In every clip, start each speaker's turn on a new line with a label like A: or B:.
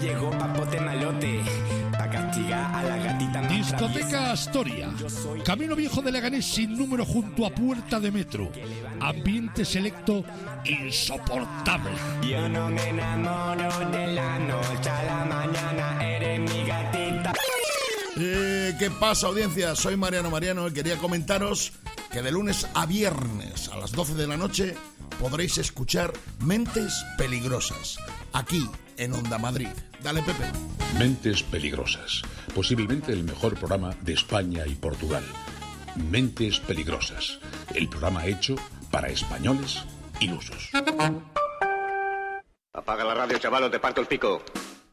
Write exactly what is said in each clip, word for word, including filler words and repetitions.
A: llegó Papote Malote pa' castigar a la gatita más
B: Discoteca
A: traviesa.
B: Astoria, Camino Viejo de Leganés sin número junto a Puerta de Metro. Ambiente selecto insoportable.
A: Yo no me enamoro de la noche a la mañana, eres mi gatita.
C: Eh, ¿Qué pasa, audiencia? Soy Mariano Mariano y quería comentaros que de lunes a viernes a las doce de la noche podréis escuchar Mentes Peligrosas, aquí en Onda Madrid. Dale, Pepe.
D: Mentes Peligrosas, posiblemente el mejor programa de España y Portugal. Mentes Peligrosas, el programa hecho para españoles ilusos.
E: Apaga la radio, chaval, o te parto el pico.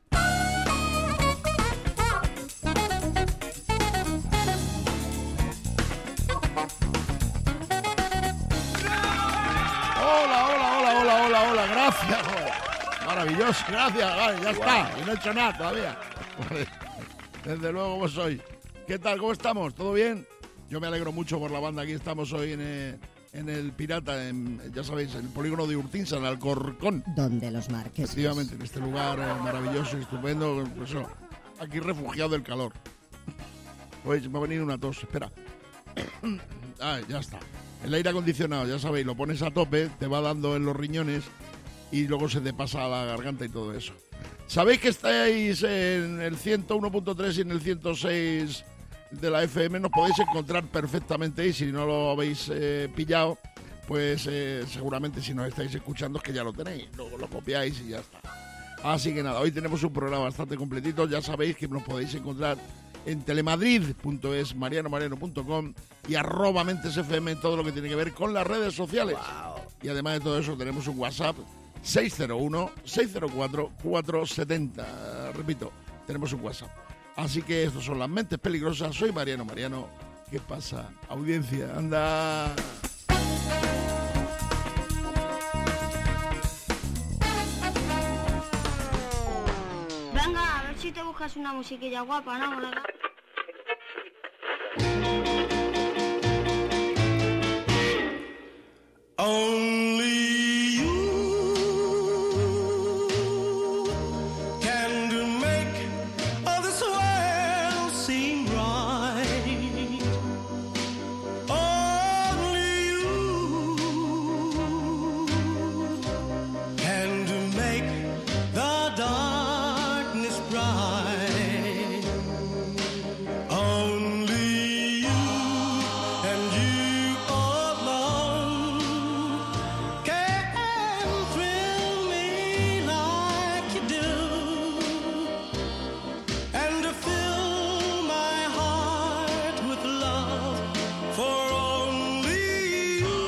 C: Hola, hola, hola, hola, hola, hola, gracias, joder. Maravilloso, gracias, vale, ya está, y no he hecho nada todavía. Vale. Desde luego, ¿cómo soy? ¿Qué tal, cómo estamos? ¿Todo bien? Yo me alegro mucho por la banda, aquí estamos hoy en el, en el Pirata, en, ya sabéis, en el polígono de Urtinsa, en Alcorcón.
F: Donde los marques.
C: Efectivamente, en este lugar eh, maravilloso y estupendo, pues eso, aquí refugiado del calor. Pues me va a venir una tos, espera. Ah, ya está. El aire acondicionado, ya sabéis, lo pones a tope, te va dando en los riñones y luego se te pasa a la garganta y todo eso. ¿Sabéis que estáis en el ciento uno punto tres y en el ciento seis de la F M? Nos podéis encontrar perfectamente y si no lo habéis eh, pillado, pues eh, seguramente si nos estáis escuchando es que ya lo tenéis, luego lo copiáis y ya está. Así que nada, hoy tenemos un programa bastante completito, ya sabéis que nos podéis encontrar en telemadrid punto es, mariano mariano punto com y arroba Mentes F M en todo lo que tiene que ver con las redes sociales. Wow. Y además de todo eso tenemos un WhatsApp seis cero uno, seis cero cuatro, cuatro siete cero. Repito, tenemos un WhatsApp. Así que estos son las Mentes Peligrosas. Soy Mariano Mariano. ¿Qué pasa, audiencia? Anda.
G: Venga, a ver si te buscas una musiquilla guapa, ¿no, colega?
H: Only you can do make all this world seem right. Only you can do make the darkness bright. Only you and you alone can thrill me like you do, and to fill my heart with love for only you.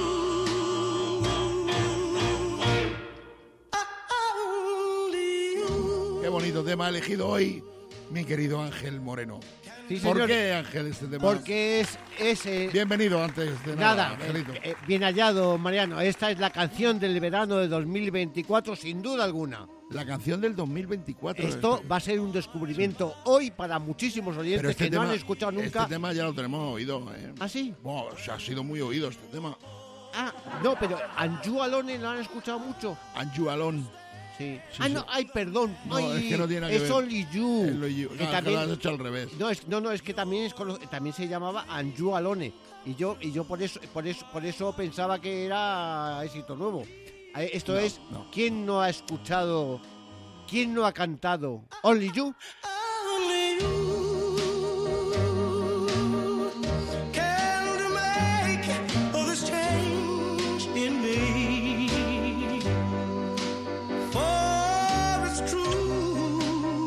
H: Only you.
C: Qué bonito tema ha elegido hoy mi querido Ángel Moreno.
I: Sí,
C: ¿Por
I: señor.
C: qué, Ángel, este tema?
I: Porque es ese...
C: Bienvenido antes de nada,
I: Nada,
C: Angelito.
I: eh, eh, bien hallado, Mariano. Esta es la canción del verano de dos mil veinticuatro, sin duda alguna.
C: La canción del dos mil veinticuatro.
I: Esto va a ser un descubrimiento hoy para muchísimos oyentes
C: Pero este
I: que
C: tema,
I: no han escuchado nunca.
C: Este tema ya lo tenemos oído, ¿eh?
I: ¿Ah, sí?
C: Bueno, o sea, ha sido muy oído este tema.
I: Ah, no, pero Anju Alone lo han escuchado mucho.
C: Anju Alone.
I: Sí.
C: Sí,
I: ah,
C: sí.
I: no, ay, perdón.
C: No,
I: Ay,
C: es que no tiene nada que
I: es
C: ver.
I: Only You.
C: Es lo you.
I: Que
C: Claro,
I: también-
C: que lo has hecho al revés.
I: No, es, no, no, es que también es cono- también se llamaba Anju Alone y yo y yo por eso por eso por eso pensaba que era éxito nuevo. Eh, Esto
C: No,
I: es
C: no.
I: ¿quién no ha escuchado? ¿Quién no ha cantado Only You?
H: Only you can make all this change in me. For it's true,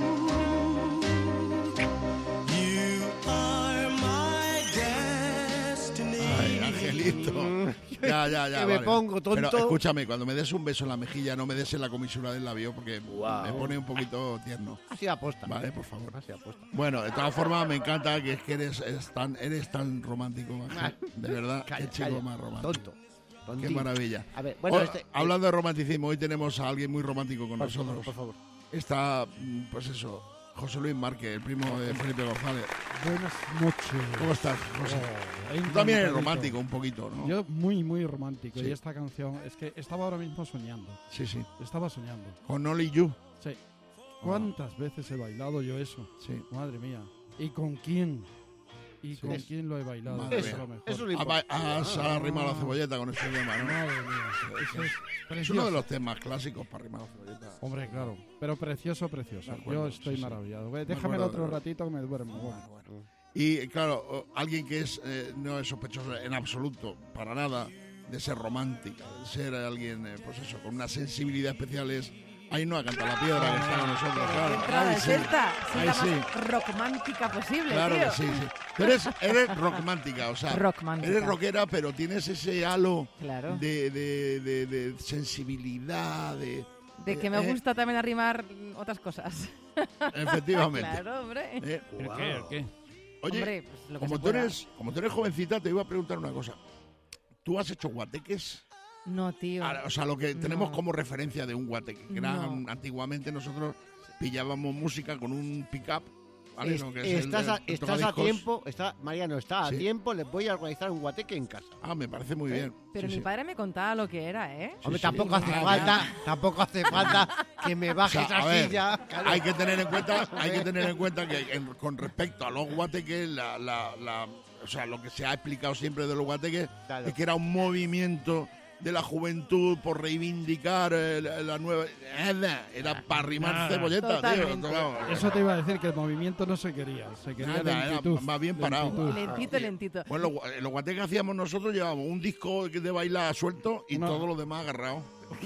H: you are my destiny.
C: Ay, Angelito. Ya, ya, ya.
I: Que me
C: vale.
I: pongo tonto.
C: Pero escúchame, cuando me des un beso en la mejilla, no me des en la comisura del labio porque me pone un poquito tierno.
I: Así aposta.
C: Vale, por favor.
I: Así aposta.
C: Bueno, de todas formas, me encanta que es que eres, eres tan, eres tan romántico, Ángel. De verdad,
I: Calla,
C: qué chico
I: calla.
C: más romántico.
I: Tonto.
C: Qué
I: Tontín.
C: maravilla.
I: A ver, bueno,
C: Hoy,
I: este-
C: hablando de romanticismo, hoy tenemos a alguien muy romántico con
I: Por
C: nosotros.
I: favor, por favor.
C: Está, mm, pues eso, José Luis Márquez, el primo de Felipe González.
J: Buenas noches.
C: ¿Cómo estás, José?
J: Oh,
C: Tú también eres
J: encantadito.
C: romántico un poquito, ¿no?
J: Yo muy, muy romántico.
C: Sí.
J: Y esta canción, es que estaba ahora mismo soñando.
C: Sí, sí.
J: Estaba soñando.
C: Con Only You.
J: Sí. ¿Cuántas veces he bailado yo eso?
C: Sí.
J: Madre mía. ¿Y con quién? ¿Y con
C: Es-
J: quién lo he bailado?
C: Madre
J: Eso
C: mía.
J: es lo mejor.
I: Eso es lo
C: Ah, va-
I: importante.
C: Has arrimado la cebolleta con este tema, ¿no?
J: Madre mía. Eso es
C: Es uno
J: precioso.
C: de los temas clásicos para arrimar la cebolleta.
J: Hombre, claro. Pero precioso, precioso.
C: De acuerdo,
J: Yo estoy
C: sí, sí.
J: maravillado. Ve,
C: De
J: Déjamelo
C: acuerdo,
J: otro
C: de-
J: ratito que me duermo. Bueno.
C: Bueno, bueno. Y claro, o- alguien que es eh, no es sospechoso en absoluto, para nada, de ser romántica, de ser alguien, eh, pues eso, con una sensibilidad especial es Ainhoa Cantalapiedra, que está con nosotros, claro.
F: Entrada
C: Ahí
F: de
C: sí.
F: celta, sí,
C: Ahí
F: la
C: sí.
F: más rockmántica posible,
C: Claro
F: tío.
C: que sí, sí. Tú eres, eres rockmántica, o sea,
F: Rockmántica.
C: eres rockera, pero tienes ese halo
F: Claro.
C: de, de, de, de sensibilidad, de...
F: De que me
C: eh,
F: gusta también arrimar otras cosas.
C: Efectivamente.
F: Claro, hombre.
C: Eh,
J: ¿El qué? ¿El qué?
C: Oye,
F: Hombre, pues lo que
C: como
F: se
C: tú,
F: pueda.
C: eres, como tú eres jovencita, te iba a preguntar una cosa. ¿Tú has hecho guateques?
F: No, tío.
C: Ah, o sea, lo que tenemos
F: No.
C: como referencia de un guateque. Que era,
F: No.
C: antiguamente nosotros pillábamos música con un pick-up. ¿Vale?
I: Es-
C: Lo que es el-
I: estás, a,
C: el
I: estás a
C: tocadiscos.
I: tiempo, está, Mariano, está
C: Sí.
I: a tiempo, les voy a organizar un guateque en casa.
C: Ah, me parece muy bien.
F: Pero
C: Sí,
F: mi
C: sí.
F: padre me contaba lo que era, ¿eh?
I: Hombre,
C: sí.
I: tampoco hace
C: Ah,
I: falta, tampoco hace falta que me
C: O
I: baje
C: sea,
I: esa
C: a ver,
I: silla. claro.
C: hay que tener en cuenta, hay que tener en cuenta que en- con respecto a los guateques, la, la, la- o sea, lo que se ha explicado siempre de los guateques
I: Claro.
C: es que era un movimiento de la juventud por reivindicar eh, la, la nueva, nada, era para arrimar
J: Nada.
C: cebolleta, tío.
F: Totalmente.
C: Vamos.
J: Eso te iba a decir que el movimiento no se quería. Se quería
C: Nada, era
J: lentitud.
C: más bien parado.
J: lentitud.
F: Lentito, lentito.
C: Pues los, gua- los guateques que hacíamos nosotros llevábamos un disco de bailar suelto y
J: No.
C: todo lo demás agarrado.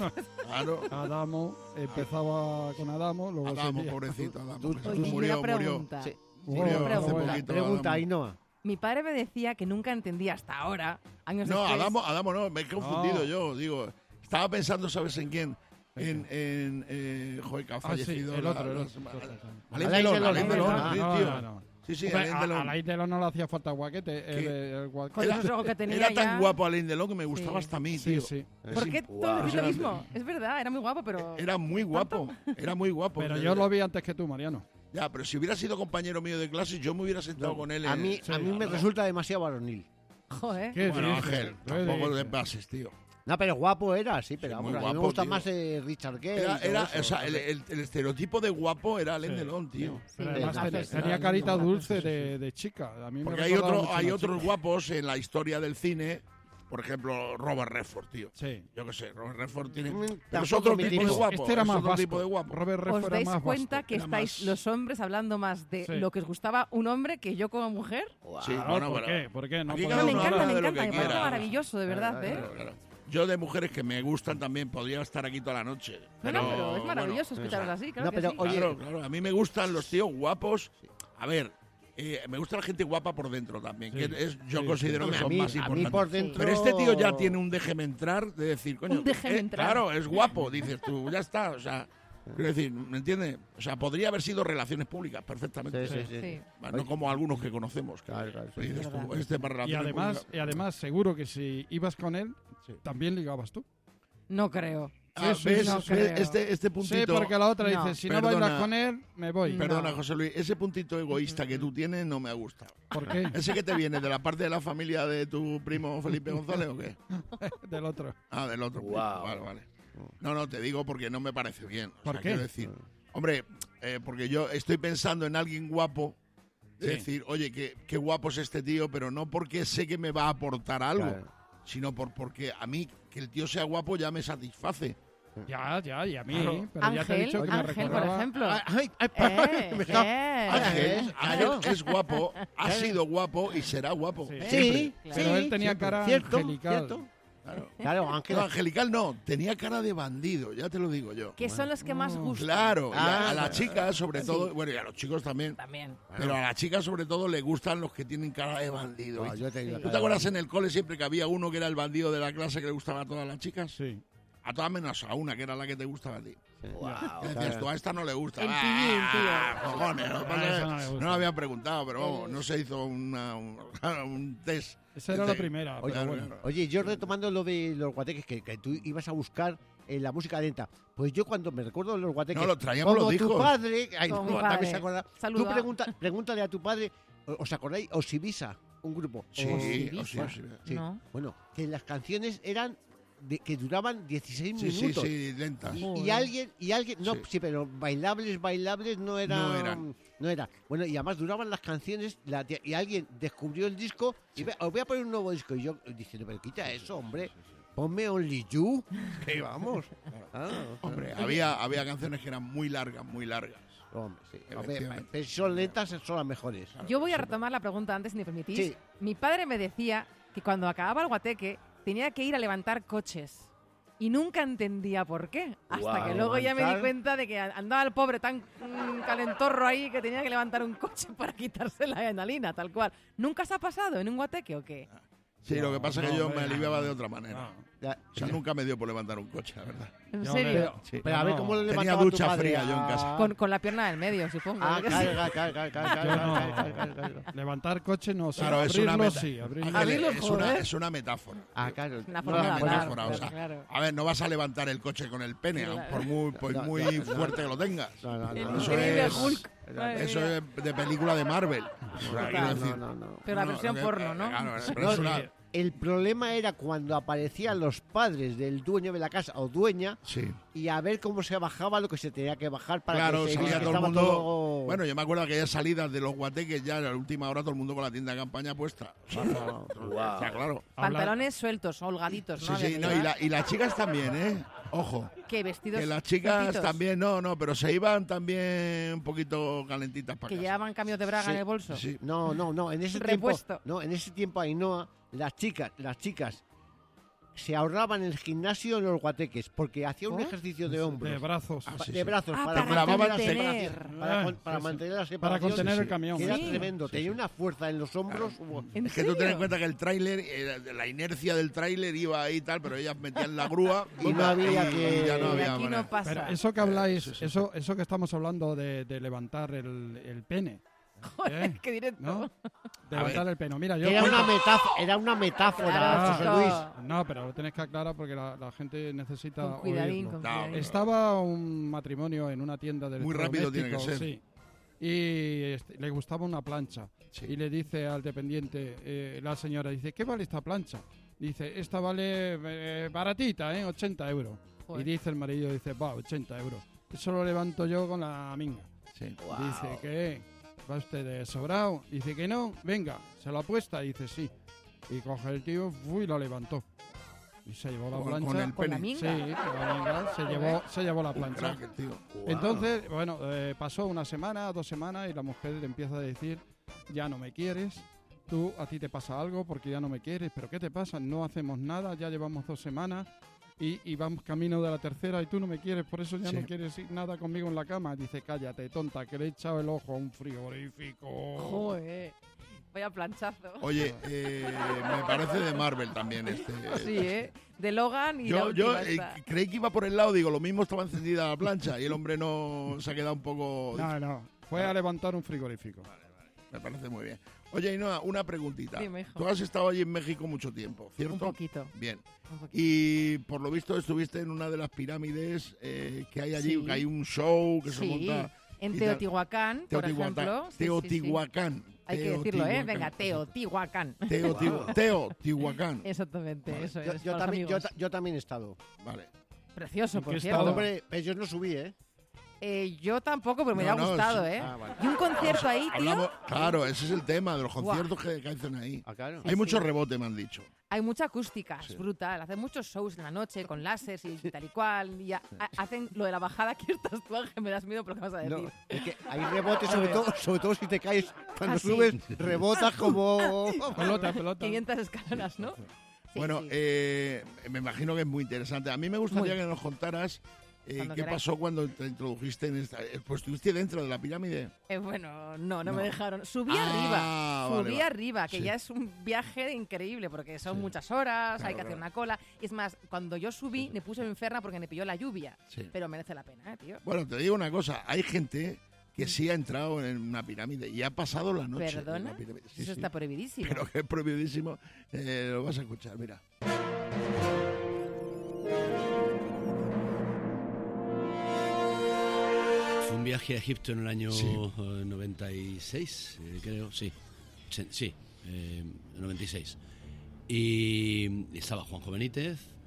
C: Claro.
J: Adamo empezaba con Adamo, luego
C: Adamo,
J: seguía.
C: pobrecito, Adamo.
I: Tú-
C: que
F: Oye, y
C: murió,
F: una
C: murió.
F: pregunta.
I: Sí.
C: Murió
J: Una
C: hace
J: pregunta.
C: poquito.
I: Pregunta,
C: Adamo.
I: Ainhoa.
F: Mi padre me decía que nunca entendía hasta ahora, años
C: No,
F: después.
C: Adamo, Adamo no, me he confundido
J: No.
C: yo. Digo, estaba pensando, ¿sabes en quién? En, en eh, joder, que ha
J: Ah, sí,
C: fallecido.
J: el
C: la-
J: otro, el
C: la-
J: otro.
C: Alain
I: Alain
C: Delon,
I: Delon,
C: Alain Delon,
I: ah,
C: sí,
J: no,
C: tío.
J: no, no.
C: Sí, sí,
J: Hombre,
C: Alain
J: a,
C: Delon.
J: a Alain Delon no le hacía falta guaquete. el-
C: ¿Qué?
J: el guaquete.
F: Con esos ojos que tenía
C: Era tan
F: ya.
C: guapo Alain Delon que me gustaba
F: Sí.
C: hasta a mí,
J: Sí,
C: tío.
J: sí.
F: ¿Por
C: Sí.
F: qué todo
C: Guau.
F: decís lo mismo? Es verdad, era muy guapo, pero...
C: Era muy guapo, era muy guapo.
J: Pero yo lo vi antes que tú, Mariano.
C: Ya, pero si hubiera sido compañero mío de clase, yo me hubiera sentado con él.
I: A
C: en-
I: mí,
J: Sí,
I: a mí me
C: ¿no?
I: resulta demasiado varonil.
F: Joder.
J: ¿Qué
C: Bueno,
J: dices?
C: Ángel,
J: ¿Qué
C: tampoco
J: dices?
C: te pases, tío.
I: No, pero guapo era, sí, pero
C: Sí,
I: vamos,
C: muy
I: a mí me
C: guapo,
I: gusta
C: tío.
I: más eh, Richard Gere.
C: Era,
I: y todo
C: era,
I: eso.
C: o sea, el, el- el estereotipo de guapo era Alain
J: Sí.
C: Delon, tío.
J: Pero
F: Sí,
J: además
F: haces-
J: tenía, tenía
F: sí,
J: carita
F: sí, sí,
J: dulce
F: sí, sí.
J: de, de chica. A mí me
C: Porque hay,
J: recordaba
C: otro,
J: mucho a
C: hay
J: una
C: otros
J: chica.
C: guapos en la historia del cine. Por ejemplo, Robert Redford, tío.
J: Sí.
C: Yo qué sé, Robert Redford tiene...
I: Mm,
C: Pero es
I: tampoco
C: otro
I: mi
C: tipo
I: tipo.
C: de guapo.
J: Este era
C: es
J: más
C: otro
J: vasco.
C: tipo de guapo.
J: Robert Redford
F: ¿Os
J: era
F: dais
J: más
F: cuenta
J: vasco.
F: que
C: Era
F: estáis
C: más-
F: los hombres hablando más de
J: Sí.
F: lo que os gustaba un hombre que yo como mujer?
C: Sí,
J: Claro,
C: bueno,
J: ¿por
C: pero-
J: qué? ¿Por qué? No
C: Aquí
F: No,
C: cada
F: me
C: uno
F: encanta,
C: habla
F: me
C: de lo
F: encanta,
C: que
F: me parece
C: quiera.
F: maravilloso, de verdad, ¿eh?
C: Claro, claro. Yo de mujeres que me gustan también podría estar aquí toda la noche.
F: No, no, pero es
C: bueno,
F: maravilloso escucharos así, claro
I: No,
F: que
I: pero,
F: sí.
I: oye,
C: Claro, claro. A mí me gustan los tíos guapos. A ver, eh, me gusta la gente guapa por dentro también.
J: Sí,
C: que es, yo
J: sí,
C: considero
I: Hombre,
C: que
I: a
C: son
I: mí,
C: más
I: a mí
C: importantes.
I: por dentro...
C: Pero este tío ya tiene un déjeme entrar de decir, coño,
F: Un déjeme
C: eh,
F: entrar.
C: claro, es guapo, dices tú, ya está, o sea, quiero decir, ¿me entiendes? O sea, podría haber sido relaciones públicas perfectamente.
I: Sí, sí, sí.
F: Sí.
C: Bueno, no como algunos que conocemos. Que
I: Claro, claro, sí,
C: dices
F: es
C: tú,
F: verdad.
C: este para
J: Y
C: relaciones
J: además,
C: públicas.
J: y además, seguro que si ibas con él, también ligabas tú.
F: No creo.
C: Ah,
J: sí,
C: ¿ves?
F: no
C: ¿Ves?
F: creo.
C: Este, este
J: Sí,
C: puntito...
J: porque la otra
F: No.
J: dice, si no
C: Perdona.
J: bailas con él, me voy.
F: No.
C: Perdona, José Luis, ese puntito egoísta que tú tienes no me ha gustado.
J: ¿Por qué?
C: ¿Ese que te viene de la parte de la familia de tu primo Felipe González o qué?
J: Del otro.
C: Ah, del otro.
I: Guau.
C: Vale, vale. No, no, te digo porque no me parece bien. O
J: ¿Por
C: sea,
J: qué?
C: Quiero decir, hombre, eh, porque yo estoy pensando en alguien guapo, de
J: Sí.
C: decir, oye, qué, qué guapo es este tío, pero no porque sé que me va a aportar algo,
I: Claro.
C: sino por porque a mí que el tío sea guapo ya me satisface.
J: Ya, ya, y a mí.
C: Claro.
J: Pero ya te he
F: Ángel,
J: dicho que me
F: Ángel, por
J: recordaba-
F: ejemplo.
I: Ay, ay, ay,
F: Eh,
I: me está-
F: eh.
C: Ángel,
I: claro.
C: Ángel es guapo, ha sido guapo y será guapo.
J: Sí.
I: Sí,
F: Claro.
J: Pero
I: sí,
J: él tenía
I: siempre.
J: cara
I: ¿Cierto?
J: angelical.
I: ¿Cierto?
C: Claro.
I: Claro, Ángel.
C: No, angelical no, tenía cara de bandido, ya te lo digo yo.
F: Que son los que más gustan.
C: Claro, y a,
I: Ah,
C: a las chicas sobre
F: sí.
C: todo, bueno, y a los chicos también,
F: También.
C: pero a las chicas sobre todo le gustan los que tienen cara de bandido.
I: No,
C: ¿viste?
I: yo te digo,
F: Sí.
C: ¿Tú te acuerdas en el cole siempre que había uno que era el bandido de la clase que le gustaba a todas las chicas?
J: Sí.
C: A todas menos a una, que era la que te gustaba a ti.
I: Wow,
C: ¿Qué decías tú? A esta no le gusta.
F: El
C: Ah,
F: pillín, tío.
C: cojones, no,
J: Ah,
C: pasa
J: eso
C: que
J: no le gusta.
C: no lo habían preguntado, pero vamos, no se hizo una- un, un test.
J: Esa era
C: Este-
J: la primera.
I: Oye,
J: pero bueno.
C: claro.
I: Oye, yo retomando lo de los guateques, que, que tú ibas a buscar en la música lenta. Pues yo cuando me recuerdo de los guateques...
C: No, lo traíamos
I: como
C: los
I: tu
C: discos.
I: padre... Ay,
F: Como
I: no,
F: mi
I: también
F: padre.
I: se acuerda. Tú
F: Saluda.
I: pregunta, pregúntale a tu padre, ¿os acordáis? Osibisa, un grupo.
C: Sí,
F: Osibisa.
C: o sí, o sí.
I: Sí.
F: No.
I: Bueno, que las canciones eran de- que duraban dieciséis
C: Sí, sí,
I: minutos.
C: sí, lentas.
I: Y alguien, y alguien, no,
C: Sí.
I: sí, pero bailables, bailables no eran.
C: No eran.
I: No era. Bueno, y además duraban las canciones, la tía- y alguien descubrió el disco, y ve- os voy a poner un nuevo disco. Y yo diciendo, pero quita eso, hombre, ponme Only You, que vamos. Ah,
C: Hombre,
I: ah.
C: había, había canciones que eran muy largas, muy largas.
I: Hombre, sí. Hombre,
C: Efectivamente.
I: pero si son lentas, son las mejores.
F: Yo voy a retomar la pregunta antes, si me permitís.
I: Sí.
F: Mi padre me decía que cuando acababa el guateque tenía que ir a levantar coches. Y nunca entendía por qué. Hasta
I: Guau.
F: que luego ya me di
I: Levantar.
F: cuenta de que andaba el pobre tan mm, calentorro ahí que tenía que levantar un coche para quitarse la adrenalina, tal cual. ¿Nunca se ha pasado en un guateque o qué?
C: Sí, lo que pasa es que
J: no,
C: yo
J: hombre,
C: me aliviaba
J: no.
C: de otra manera.
I: Ya,
C: O sea, nunca me dio por levantar un coche, la verdad.
F: ¿En
J: Yo
F: serio?
J: me-
C: Sí.
I: pero a ver
J: no.
I: cómo lo
C: Tenía
I: levantaba tu
C: ducha
I: padre.
C: fría yo en
I: Ah.
C: casa.
F: Con, con la pierna del medio, supongo.
I: Ah,
F: yo qué
I: claro,
F: sé.
I: claro, claro, claro, claro,
J: Yo no.
I: claro, claro, claro, claro.
J: Levantar coche no sé.
C: Claro, es una,
J: abrirlo
C: meta-
J: sí, abrirlo.
C: Ángeles,
F: Abrirlo,
C: es, una,
F: joder.
C: es una metáfora.
I: Ah, claro.
F: Una
I: No,
F: forma
C: Una
F: de
I: no,
F: hablar,
C: metáfora, o sea,
F: claro.
C: a ver, no vas a levantar el coche con el pene,
F: Claro.
C: por muy, por
I: No,
C: muy
I: no, no.
C: fuerte que lo tengas.
I: no, no,
F: El
I: no,
C: Eso
F: increíble
C: es-
F: Hulk. Madre
C: Eso
F: mía.
C: es de película de Marvel. O sea,
F: Total.
C: quiero
I: no,
C: decir,
I: no, no.
F: Pero la
C: no,
F: versión
C: que-
F: porno, ¿no?
C: Claro, pero
I: No,
C: es una-
I: El problema era cuando aparecían los padres del dueño de la casa o dueña
C: Sí.
I: y a ver cómo se bajaba lo que se tenía que bajar para
C: Claro,
I: que se
C: salía
I: viera que
C: todo el
I: estaba
C: mundo.
I: todo-
C: Bueno, yo me acuerdo que aquellas salidas de los guateques ya en la última hora todo el mundo con la tienda de campaña puesta. O sea, o sea, claro.
F: Pantalones sueltos, holgaditos,
C: Sí,
F: ¿no?
C: sí,
F: Había que
C: no, y,
F: llevar.
C: la- y las chicas también, ¿eh? Ojo.
F: ¿Qué vestidos?
C: Que las chicas
F: cortitos,
C: también, no, no, pero se iban también un poquito calentitas para
F: Que
C: casa.
F: llevaban cambios de braga
I: Sí,
F: en el bolso.
C: Sí.
I: No, no, no, en ese
F: Repuesto.
I: tiempo, no, en ese tiempo Ainhoa, las chicas, las chicas se ahorraban el gimnasio en los guateques porque hacía un
F: ¿Oh?
I: ejercicio de hombros,
J: De brazos.
C: Ah,
I: pa-
C: sí,
I: de
C: sí.
I: brazos
F: Ah,
I: para,
F: para
I: mantener la
F: contener.
I: separación, para, con-
J: Ah,
I: para
J: sí, sí.
I: mantener la
J: Para
I: separación,
J: contener
C: sí,
J: el
C: sí.
J: camión.
I: que era
F: Sí.
I: tremendo,
C: Sí,
I: tenía
C: sí.
I: una fuerza en los hombros. hubo-
F: ¿En
C: Es que tú ten en
F: serio?
C: cuenta que el tráiler, eh, la inercia del tráiler iba ahí y tal, pero ellas metían la grúa
I: Y no había
C: y-
I: que-
C: y ya no
F: Y
C: había
F: aquí
C: manera.
F: no pasa.
J: Pero eso que habláis,
C: Sí, sí.
J: Eso, eso que estamos hablando de, de levantar el, el pene.
F: Joder,
J: ¿eh?
F: qué directo.
J: ¿No? De levantar el pene. Mira, yo.
I: Era
J: cuento-
I: una metáfora, era una metáfora,
F: Claro,
I: José
F: chico.
I: Luis.
J: No, pero lo tienes que aclarar porque la, la gente necesita
F: Con cuidadín,
J: oírlo.
F: con
C: No,
F: cuidadín.
C: pero-
J: Estaba un matrimonio en una tienda de
C: Muy rápido tiene que
J: electrodomésticos, sí. Y este, le gustaba una plancha.
C: Sí.
J: Y le dice al dependiente, eh, la señora, dice, ¿qué vale esta plancha? Dice, esta vale eh, baratita, ¿eh? ochenta euros.
F: Joder.
J: Y dice el marido, dice, va, ochenta euros. Eso lo levanto yo con la minga.
C: Sí.
J: Dice que va usted de sobrado. Dice que no, venga, se lo apuesta. Dice sí. Y coge el tío fue y lo levantó. Y se llevó la
C: Con-
J: plancha.
C: con el
F: Con la
C: pene.
F: minga.
J: Sí, con la minga, se llevó, se llevó la
C: Un
J: plancha.
C: crack, el tío.
J: Entonces, bueno, eh, pasó una semana, dos semanas y la mujer le empieza a decir, ya no me quieres, tú a ti te pasa algo porque ya no me quieres, pero ¿qué te pasa? No hacemos nada, ya llevamos dos semanas y, y vamos camino de la tercera y tú no me quieres, por eso ya
C: Sí.
J: no quieres ir nada conmigo en la cama. Dice, cállate, tonta, que le he echado el ojo a un frigorífico.
F: Joder. Vaya planchazo.
C: Oye, eh, me parece de Marvel también este.
F: Sí, ¿eh? De Logan y la
C: Yo, yo
F: última
C: eh,
F: esta.
C: creí que iba por el lado, digo, lo mismo estaba encendida la plancha y el hombre no se ha quedado un poco...
J: No, no, fue a levantar un frigorífico.
C: Me parece muy bien. Oye, Ainhoa, una preguntita.
F: Dime, hijo.
C: Tú has estado allí en México mucho tiempo, ¿cierto?
F: Un poquito.
C: Bien.
F: Un poquito.
C: Y por lo visto estuviste en una de las pirámides eh, que hay allí,
F: Sí.
C: que hay un show que se
F: Sí,
C: monta...
F: en
C: y tal.
F: Teotihuacán, por
C: Teotihuacán.
F: ejemplo. Sí, sí, sí.
C: Teotihuacán.
F: Hay que decirlo, ¿eh?
C: Teotihuacán.
F: Venga, Teotihuacán.
C: Teotihu- Teotihuacán.
F: Exactamente,
C: Vale.
F: eso
I: Yo,
F: es.
I: yo
F: para los
I: también, yo,
F: amigos.
I: ta- yo también he estado.
C: Vale.
F: Precioso,
J: ¿En
F: por
J: qué
F: cierto.
J: estado?
I: Hombre, pero yo no subí, ¿eh?
F: Eh, yo tampoco, pero me
C: No,
F: ha
C: no,
F: gustado,
C: sí.
F: ¿eh?
I: Ah, vale.
F: Y un concierto ahí, tío.
C: Hablamos, claro, ese es el tema de los
F: Guau.
C: conciertos que, que hacen ahí.
I: Ah, claro.
C: Hay
F: Sí,
C: mucho
F: sí.
C: rebote, me han dicho.
F: Hay mucha acústica, es brutal. Hacen muchos shows en la noche con láseres y tal y cual. Y a- a- hacen lo de la bajada, que estás tú, Ángel, me das miedo por lo que vas a decir.
I: No, es que hay rebote,
F: A
I: sobre
F: ver.
I: todo, sobre todo si te caes cuando
F: Ah, sí.
I: subes, rebotas como...
J: Pelota, pelota.
F: quinientas escalonas, ¿no? Sí,
C: bueno,
F: sí.
C: eh, me imagino que es muy interesante. A mí me gustaría
F: Muy.
C: que nos contaras eh,
F: Cuando
C: qué
F: queráis.
C: pasó cuando te introdujiste en esta... eh, Pues estuviste dentro de la pirámide.
F: Eh, bueno, no, no,
C: No.
F: me dejaron. Subí
C: Ah,
F: arriba,
C: vale,
F: subí
C: vale.
F: arriba, que
C: Sí.
F: ya es un viaje increíble porque son
C: Sí.
F: muchas horas,
C: Claro,
F: hay que hacer
C: claro.
F: una cola. Es más, cuando yo subí me puse enferma porque me pilló la lluvia.
C: Sí.
F: Pero merece la pena, ¿eh, tío?
C: Bueno, te digo una cosa. Hay gente que sí ha entrado en una pirámide y ha pasado la noche. en
F: ¿Perdona?
C: la pirámide. Sí,
F: Eso
C: sí.
F: está prohibidísimo.
C: Pero que es prohibidísimo. Eh, lo vas a escuchar, mira.
K: Fue un viaje a Egipto en el año
C: Sí.
K: eh, noventa y seis, eh, creo, sí. Sí, sí, eh, noventa y seis. Y estaba Juanjo Benítez,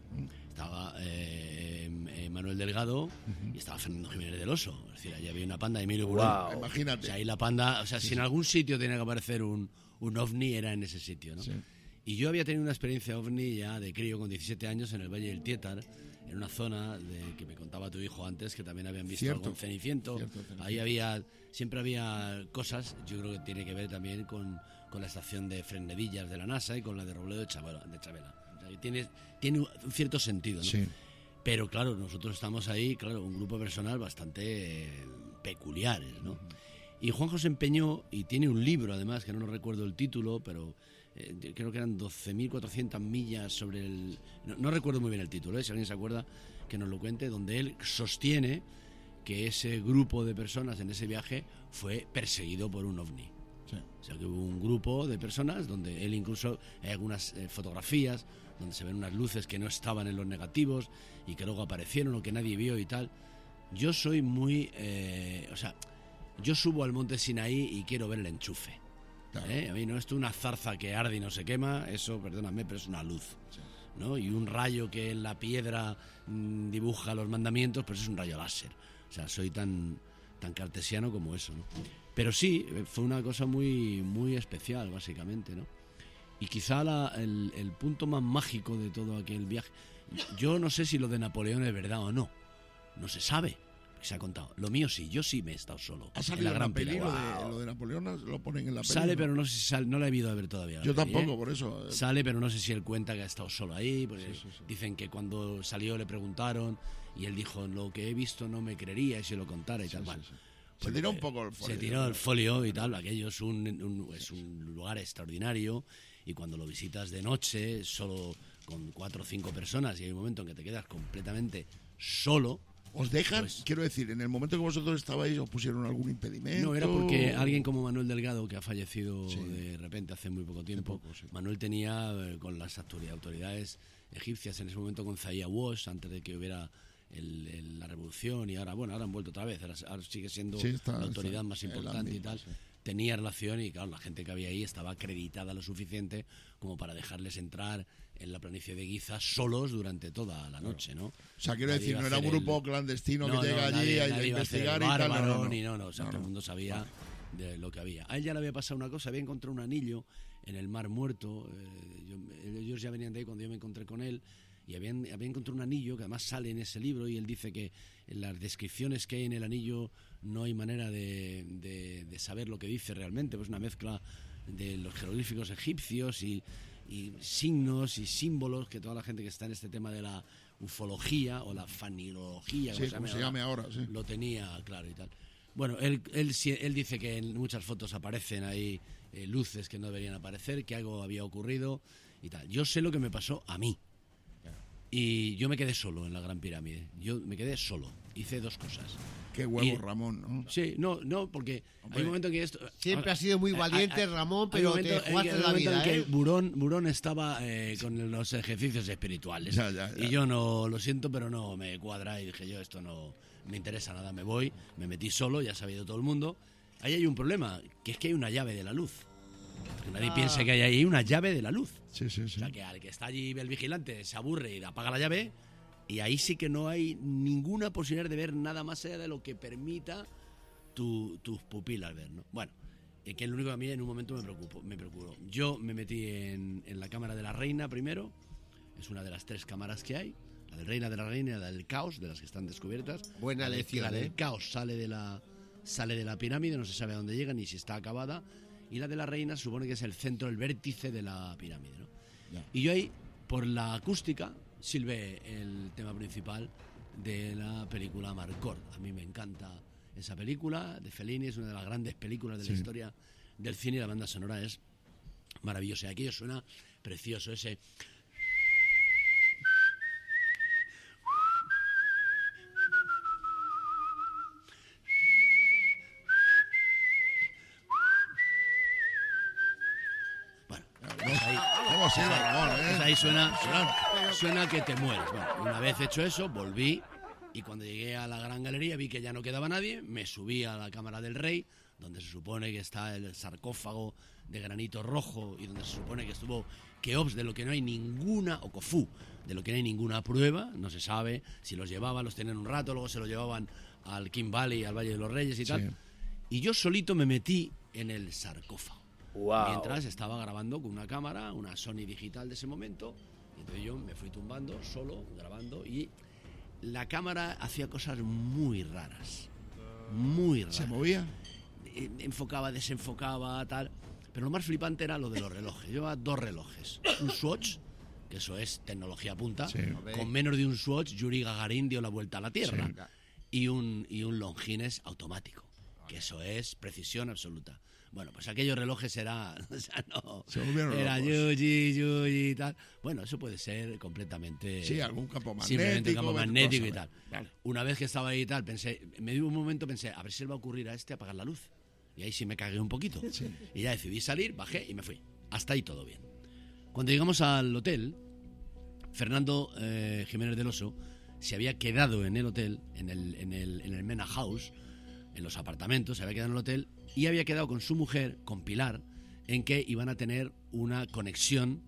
K: estaba eh, eh, Manuel Delgado uh-huh. y estaba Fernando Jiménez del Oso. Es decir, allí había una panda de Emilio Burón.
C: Wow. Imagínate.
K: O sea, ahí la panda, o sea, sí, si en algún sitio tenía que aparecer un, un ovni, era en ese sitio, ¿no? Sí. Y yo había tenido una experiencia ovni ya de crío con diecisiete años en el Valle del Tietar, en una zona de, que me contaba tu hijo antes, que también habían visto
C: Cierto.
K: algún ceniciento. Cierto, Ceniciento. Ahí había, siempre había cosas, yo creo que tiene que ver también con, con la estación de Fresnedillas de la NASA y con la de Robledo de Chabela. De Chabela. O sea, tiene, tiene un cierto sentido, ¿no?
C: Sí.
K: Pero claro, nosotros estamos ahí, claro, un grupo personal bastante eh, peculiares, ¿no? Uh-huh. Y Juanjo se empeñó, y tiene un libro además, que no recuerdo el título, pero eh, creo que eran doce mil cuatrocientas millas sobre el... No, no recuerdo muy bien el título, ¿eh? Si alguien se acuerda, que nos lo cuente, donde él sostiene que ese grupo de personas en ese viaje fue perseguido por un ovni. Sí. O sea, que hubo un grupo de personas donde él incluso, hay algunas eh, fotografías donde se ven unas luces que no estaban en los negativos y que luego aparecieron o que nadie vio y tal. Yo soy muy... Eh, o sea, yo subo al monte Sinaí y quiero ver el enchufe. Claro. ¿Eh? A mí no es una zarza que arde y no se quema, eso, perdóname, pero es una luz. Sí. ¿No? Y un rayo que en la piedra mmm, dibuja los mandamientos, pues es un rayo láser. O sea, soy tan, tan cartesiano como eso, ¿no? Pero sí, fue una cosa muy, muy especial, básicamente, ¿no? Y quizá la, el, el punto más mágico de todo aquel viaje... Yo no sé si lo de Napoleón es verdad o no. No se sabe. Se ha contado. Lo mío sí, yo sí me he estado solo.
C: ¿Ha salido en la gran peli? Lo de, lo de Napoleón lo ponen en la peli.
K: Sale, ¿no? Pero no sé si sale, no la he ido a ver todavía.
C: Yo
K: peli,
C: tampoco,
K: ¿eh?
C: por eso.
K: Sale, pero no sé si él cuenta que ha estado solo ahí. Porque
C: sí, sí, sí.
K: Dicen que cuando salió le preguntaron y él dijo, lo que he visto no me creería y se lo contara y sí, tal. Sí, bueno,
C: sí. Se pues, tiró un poco el folio.
K: Se tiró el folio y tal. Aquello es un, un, es un lugar extraordinario y cuando lo visitas de noche, solo con cuatro o cinco personas y hay un momento en que te quedas completamente solo...
C: ¿Os dejan? Pues, quiero decir, en el momento que vosotros estabais, ¿os pusieron algún impedimento?
K: No, era porque alguien como Manuel Delgado, que ha fallecido sí. de repente hace muy poco tiempo, poco, sí. Manuel tenía eh, con las autoridades egipcias en ese momento con Zahia Wash, antes de que hubiera el, el, la revolución, y ahora, bueno, ahora han vuelto otra vez, ahora, ahora sigue siendo sí, está, la autoridad está, más importante y tal. Sí. Tenía relación y, claro, la gente que había ahí estaba acreditada lo suficiente como para dejarles entrar en la planicie de Guiza solos durante toda la noche, ¿no?
C: O sea, quiero nadie decir, no era un grupo el... clandestino no, que llega no, allí nadie, a, a investigar y tal.
K: No, no, no. no, no. O sea, no, todo el mundo sabía vale. de lo que había. A él ya le había pasado una cosa, había encontrado un anillo en el Mar Muerto. Eh, yo, ellos ya venían de ahí cuando yo me encontré con él y habían, había encontrado un anillo que además sale en ese libro y él dice que en las descripciones que hay en el anillo no hay manera de, de, de saber lo que dice realmente, pues una mezcla de los jeroglíficos egipcios y, y signos y símbolos que toda la gente que está en este tema de la ufología o la fanilología,
C: sí, como se llame ahora, ahora sí.
K: lo tenía claro y tal. Bueno, él, él, él dice que en muchas fotos aparecen ahí eh, luces que no deberían aparecer, que algo había ocurrido y tal. Yo sé lo que me pasó a mí. Y yo me quedé solo en la Gran Pirámide. Yo me quedé solo. Hice dos cosas.
C: Qué huevo, y, Ramón, ¿no?
K: Sí, no, no, porque Hombre, hay un momento en que esto...
I: Siempre ha sido muy valiente, Ramón, pero
K: momento,
I: te jugaste
K: hay,
I: la vida,
K: en que
I: ¿eh?
K: Burón, Burón estaba eh, con los ejercicios espirituales.
C: Ya, ya, ya.
K: Y yo no, lo siento, pero no me cuadra. Y dije yo, esto no me interesa nada, me voy. Me metí solo, ya sabía de todo el mundo. Ahí hay un problema, que es que hay una llave de la luz. Que nadie ah. piense que hay ahí una llave de la luz.
C: Sí, sí, sí.
K: O sea, que al que está allí el vigilante se aburre y apaga la llave... Y ahí sí que no hay ninguna posibilidad de ver nada más allá de lo que permita tu, tus pupilas ver, ¿no? Bueno, eh, que es lo único que a mí en un momento me preocupó. Me preocupó. Yo me metí en, en la cámara de la reina primero, es una de las tres cámaras que hay, la de reina de la reina y la del caos, de las que están descubiertas.
I: Buena
K: la
I: lección,
K: La del
I: ¿eh?
K: caos sale de la sale de la pirámide, no se sabe a dónde llega ni si está acabada, y la de la reina se supone que es el centro, el vértice de la pirámide, ¿no? Yeah. Y yo ahí, por la acústica, silbé el tema principal de la película Amarcord. A mí me encanta esa película de Fellini, es una de las grandes películas de sí. la historia del cine y la banda sonora es maravillosa. Y aquello suena precioso, ese...
C: Sí, Ramón, ¿eh?
K: Pues ahí suena, suena, suena que te mueres. Bueno, una vez hecho eso, volví Y cuando llegué a la gran galería vi que ya no quedaba nadie, me subí a la cámara del rey, donde se supone que está el sarcófago de granito rojo y donde se supone que estuvo Keops, de lo que no hay ninguna, o Khufu, de lo que no hay ninguna prueba, no se sabe si los llevaban, los tenían un rato, luego se los llevaban al King Valley, al Valle de los Reyes y tal.
L: Sí.
K: Y yo solito me metí en el sarcófago.
L: Wow.
K: Mientras estaba grabando con una cámara, una Sony digital de ese momento, y entonces yo me fui tumbando solo, grabando, y la cámara hacía cosas muy raras, muy raras.
C: ¿Se movía?
K: Enfocaba, desenfocaba, tal. Pero lo más flipante era lo de los relojes. Llevaba dos relojes. Un Swatch, que eso es tecnología punta.
C: Sí.
K: Con menos de un Swatch, Yuri Gagarin dio la vuelta a la Tierra.
C: Sí.
K: Y un, y un Longines automático, que eso es precisión absoluta. Bueno, pues aquellos relojes era, o sea, no,
C: Se volvieron
K: era
C: locos.
K: Yuji, Yuji y tal. Bueno, eso puede ser completamente...
C: Sí, algún campo
K: Simplemente
C: magnético,
K: campo
C: ver
K: magnético y
C: cosas,
K: tal.
C: vale.
K: Una vez que estaba ahí y tal, pensé, me dio un momento, pensé, a ver si le va a ocurrir a este apagar la luz. Y ahí sí me cagué un poquito.
C: Sí.
K: Y ya decidí salir, bajé y me fui. Hasta ahí todo bien. Cuando llegamos al hotel, Fernando eh, Jiménez del Oso se había quedado en el hotel, en el, en el, en el Mena House, en los apartamentos, se había quedado en el hotel y había quedado con su mujer, con Pilar, en que iban a tener una conexión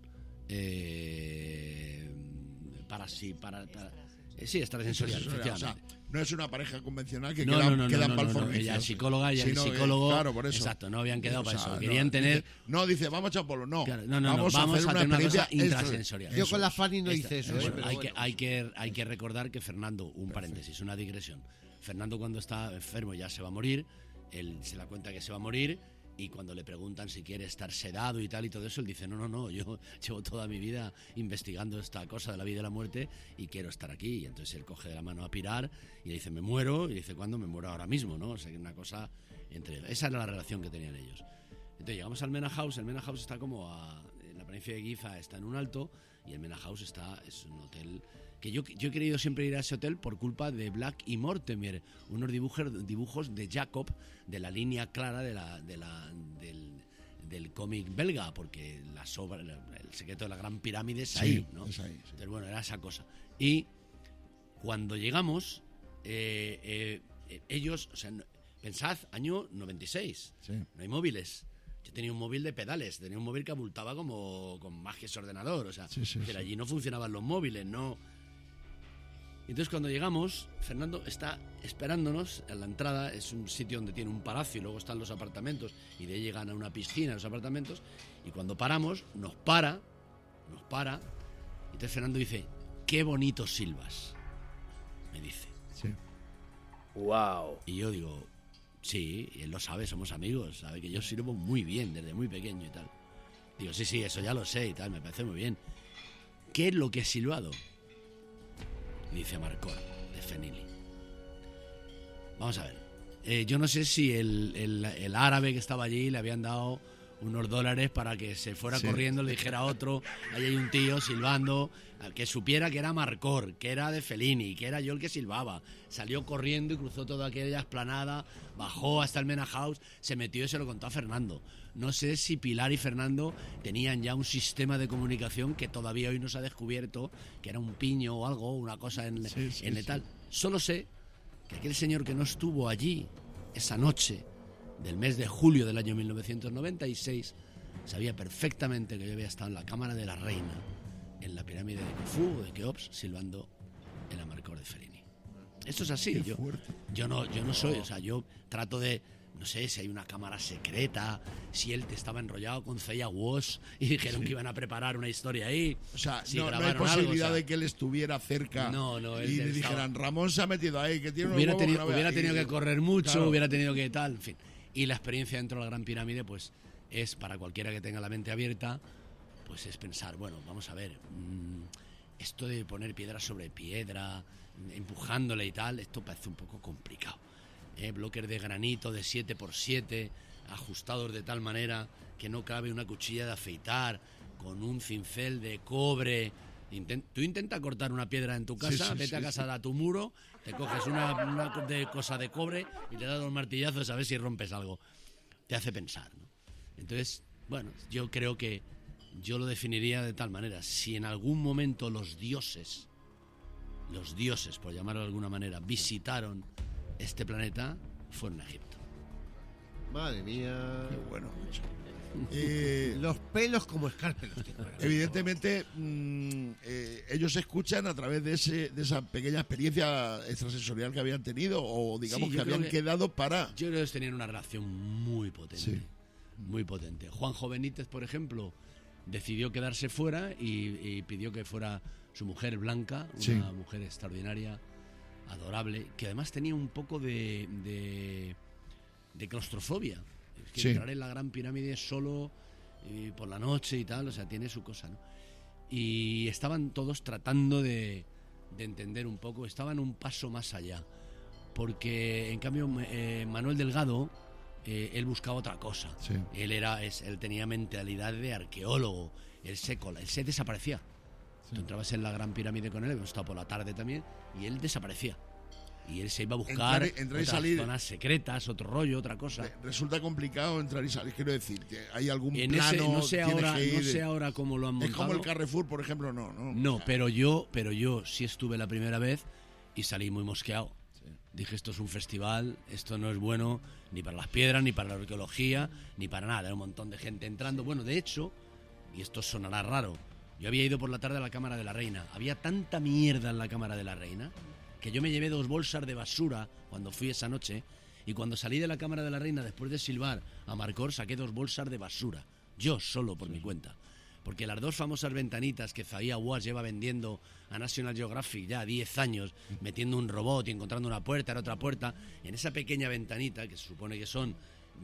K: eh, para sí, para, para eh, sí, extrasensorial,
C: O sea,
K: efectivamente.
C: no es una pareja convencional que
K: No,
C: quedan,
K: no, no,
C: quedan
K: no,
C: para
K: no,
C: el
K: no,
C: fornicio.
K: ella es psicóloga, ella es
C: Sino que-
K: psicólogo.
C: claro, por eso.
K: Exacto, no habían quedado
C: O
K: para
C: sea,
K: eso.
C: no,
K: Querían tener...
C: dice- no, dice, vamos a echar polvo. No,
K: Claro, no, no, no,
C: vamos,
K: vamos
C: a hacer una,
K: tener una cosa
C: experiencia extra.
K: intrasensorial.
I: Yo
C: Eso
I: con la
C: es.
I: Fanny no
K: Esta-
I: hice eso,
K: eso,
I: ¿eh? Pero
K: hay,
I: bueno.
K: que, hay, que, hay que recordar que Fernando, un paréntesis, una digresión. Fernando cuando está enfermo ya se va a morir, él se da cuenta que se va a morir y cuando le preguntan si quiere estar sedado y tal y todo eso, él dice, no, no, no, yo llevo toda mi vida investigando esta cosa de la vida y la muerte y quiero estar aquí. Y entonces él coge de la mano a Pilar y le dice, me muero, y dice, ¿cuándo? Me muero ahora mismo, ¿no? O sea, que una cosa entre... Esa era la relación que tenían ellos. Entonces llegamos al Mena House, el Mena House está como a... En la provincia de Giza está en un alto y el Mena House está, es un hotel... que yo, yo he querido siempre ir a ese hotel por culpa de Black y Mortimer, unos dibujos, dibujos de Jacob, de la línea clara de la, de la, del, del cómic belga, porque la sobra, el secreto de la gran pirámide es
C: Sí,
K: ahí, ¿no?
C: es ahí, sí.
K: Entonces, bueno, era esa cosa. Y cuando llegamos, eh, eh, eh, ellos, o sea, no- pensad, año noventa y seis,
C: Sí.
K: no hay móviles. Yo tenía un móvil de pedales, tenía un móvil que abultaba como con más que ese ordenador, o sea,
C: Sí, sí,
K: pero
C: sí.
K: allí no funcionaban los móviles, no. Entonces cuando llegamos, Fernando está esperándonos en la entrada, es un sitio donde tiene un palacio y luego están los apartamentos y de ahí llegan a una piscina los apartamentos y cuando paramos, nos para, nos para y entonces Fernando dice, qué bonito silbas, me dice.
C: Sí.
L: Wow.
K: Y yo digo, sí, y él lo sabe, somos amigos, sabe que yo sirvo muy bien desde muy pequeño y tal. Digo, sí, sí, eso ya lo sé y tal, me parece muy bien. ¿Qué es lo que he silbado? Dice Amarcord, de Fenili. Vamos a ver. Eh, yo no sé si el, el- el árabe que estaba allí le habían dado unos dólares para que se fuera
C: Sí.
K: corriendo, le dijera a otro, ahí hay un tío silbando, que supiera que era Amarcord, que era de Fellini, que era yo el que silbaba. Salió corriendo y cruzó toda aquella esplanada, bajó hasta el Mena House, se metió y se lo contó a Fernando. No sé si Pilar y Fernando tenían ya un sistema de comunicación que todavía hoy no se ha descubierto, que era un piño o algo, una cosa en,
C: Sí, sí,
K: en
C: sí.
K: tal. Solo sé que aquel señor que no estuvo allí esa noche del mes de julio del año mil novecientos noventa y seis sabía perfectamente que yo había estado en la cámara de la reina, en la pirámide de Khufu o de Keops, silbando el Amarcord de Fellini. Esto es así.
C: Qué
K: Yo,
C: fuerte.
K: yo no, yo no soy, o sea, yo trato de, no sé, si hay una cámara secreta, si él te estaba enrollado con Ceia Walsh y dijeron
C: Sí.
K: que iban a preparar una historia ahí.
C: O sea,
K: si
C: no, no hay
K: grabaron algo,
C: posibilidad
K: o sea,
C: de que él estuviera cerca
K: No, no, él
C: y le
K: estaba-
C: dijeran, Ramón se ha metido ahí, que tiene unos
K: hubiera
C: huevos que
K: tenido,
C: no vea".
K: hubiera
C: Y-
K: tenido que correr mucho,
C: Claro.
K: hubiera tenido que tal, en fin. Y la experiencia dentro de la Gran Pirámide, pues, es para cualquiera que tenga la mente abierta, pues es pensar, bueno, vamos a ver, mmm, esto de poner piedra sobre piedra, empujándole y tal, esto parece un poco complicado. ¿eh? Bloques de granito de siete por siete, ajustados de tal manera que no cabe una cuchilla de afeitar, con un cincel de cobre. Inten- tú intenta cortar una piedra en tu casa,
C: Sí, sí,
K: vete
C: sí,
K: a casa de tu muro, te coges una, una co- de cosa de cobre y le das dos martillazos a ver si rompes algo. Te hace pensar, ¿no? Entonces, bueno, yo creo que yo lo definiría de tal manera. Si en algún momento los dioses, los dioses, por llamarlo de alguna manera, visitaron este planeta, fueron a Egipto.
I: Madre mía.
C: Qué bueno, mucho. Eh,
I: los pelos como escarpelos.
C: Evidentemente, mmm, eh, ellos escuchan a través de ese de esa pequeña experiencia extrasensorial que habían tenido, o digamos
K: Sí,
C: que habían
K: que,
C: quedado para...
K: Yo creo que tenían una relación muy potente.
C: Sí.
K: Muy potente. Juanjo Benítez, por ejemplo, decidió quedarse fuera y, y pidió que fuera su mujer Blanca, una
C: Sí.
K: mujer extraordinaria, adorable, que además tenía un poco de, de, de claustrofobia. Es que
C: Sí.
K: entrar en la Gran Pirámide solo y por la noche y tal, o sea, tiene su cosa, ¿no? Y estaban todos tratando de, de entender un poco, estaban un paso más allá, porque en cambio eh, Manuel Delgado, eh, él buscaba otra cosa.
C: Sí.
K: Él era, es, él tenía mentalidad de arqueólogo, él se, cola, él se desaparecía. Tú entrabas en la Gran Pirámide con él, hemos estado por la tarde también, y él desaparecía. Y él se iba a buscar
C: Entrar- entrar y
K: otras
C: salir.
K: zonas secretas, otro rollo, otra cosa.
C: Resulta complicado entrar y salir, quiero decir, que hay algún
K: En
C: plano...
K: ese, no sé
C: tienes
K: ahora,
C: que
K: no
C: ir-
K: sé ahora cómo lo han
C: Es
K: montado.
C: como el Carrefour, por ejemplo, no, no.
K: No, pero yo, pero yo sí estuve la primera vez y salí muy mosqueado. Dije, esto es un festival, esto no es bueno ni para las piedras, ni para la arqueología, ni para nada. Era un montón de gente entrando. Bueno, de hecho, y esto sonará raro, yo había ido por la tarde a la Cámara de la Reina. Había tanta mierda en la Cámara de la Reina que yo me llevé dos bolsas de basura cuando fui esa noche, y cuando salí de la Cámara de la Reina después de silbar a Marcor saqué dos bolsas de basura, yo solo por mi cuenta. Porque las dos famosas ventanitas que Zahía Wash lleva vendiendo a National Geographic ya diez años, metiendo un robot y encontrando una puerta, era otra puerta, en esa pequeña ventanita, que se supone que son,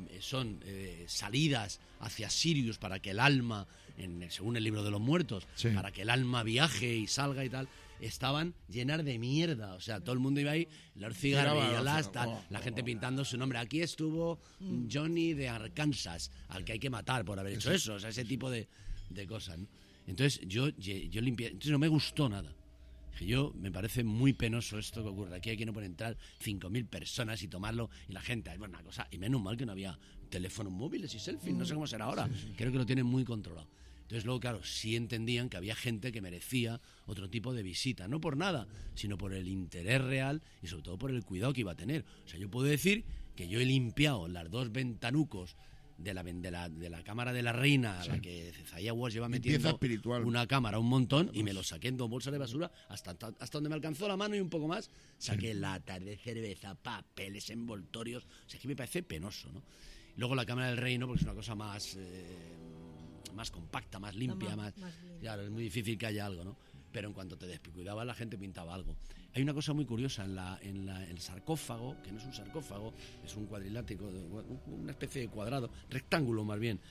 K: son eh, salidas hacia Sirius para que el alma, en, según el libro de los muertos,
C: Sí.
K: para que el alma viaje y salga y tal, estaban llenas de mierda. O sea, todo el mundo iba ahí, las cigarrillas, tal,
C: Oh,
K: la gente pintando su nombre. Aquí estuvo Johnny de Arkansas, al que hay que matar por haber hecho eso. O sea, ese tipo de, de cosas, ¿no? Entonces yo, yo limpié, entonces no me gustó nada. Dije, yo, me parece muy penoso esto que ocurre. Aquí hay que no puede entrar cinco mil personas y tomarlo, y la gente, bueno, una cosa, y menos mal que no había teléfonos móviles y selfies, no sé cómo será ahora. Creo que lo tienen muy controlado. Entonces luego, claro, sí entendían que había gente que merecía otro tipo de visita, no por nada, sino por el interés real y sobre todo por el cuidado que iba a tener. O sea, yo puedo decir que yo he limpiado las dos ventanucos de la, de la, de la Cámara de la Reina, a
C: Sí.
K: la que Zahía Wash lleva
C: Limpieza
K: metiendo
C: espiritual.
K: una cámara un montón, y me lo saqué en dos bolsas de basura hasta, hasta donde me alcanzó la mano y un poco más. Saqué latas de cerveza, papeles, envoltorios. O sea, es que me parece penoso, ¿no? Luego la Cámara del Reino, porque es una cosa más... Eh, más compacta, más limpia, más,
M: más limpia.
K: claro, es muy difícil que haya algo, ¿no? Pero en cuanto te descuidabas, la gente pintaba algo. Hay una cosa muy curiosa en la en la, el sarcófago, que no es un sarcófago, es un cuadrilátero, una especie de cuadrado, rectángulo más bien,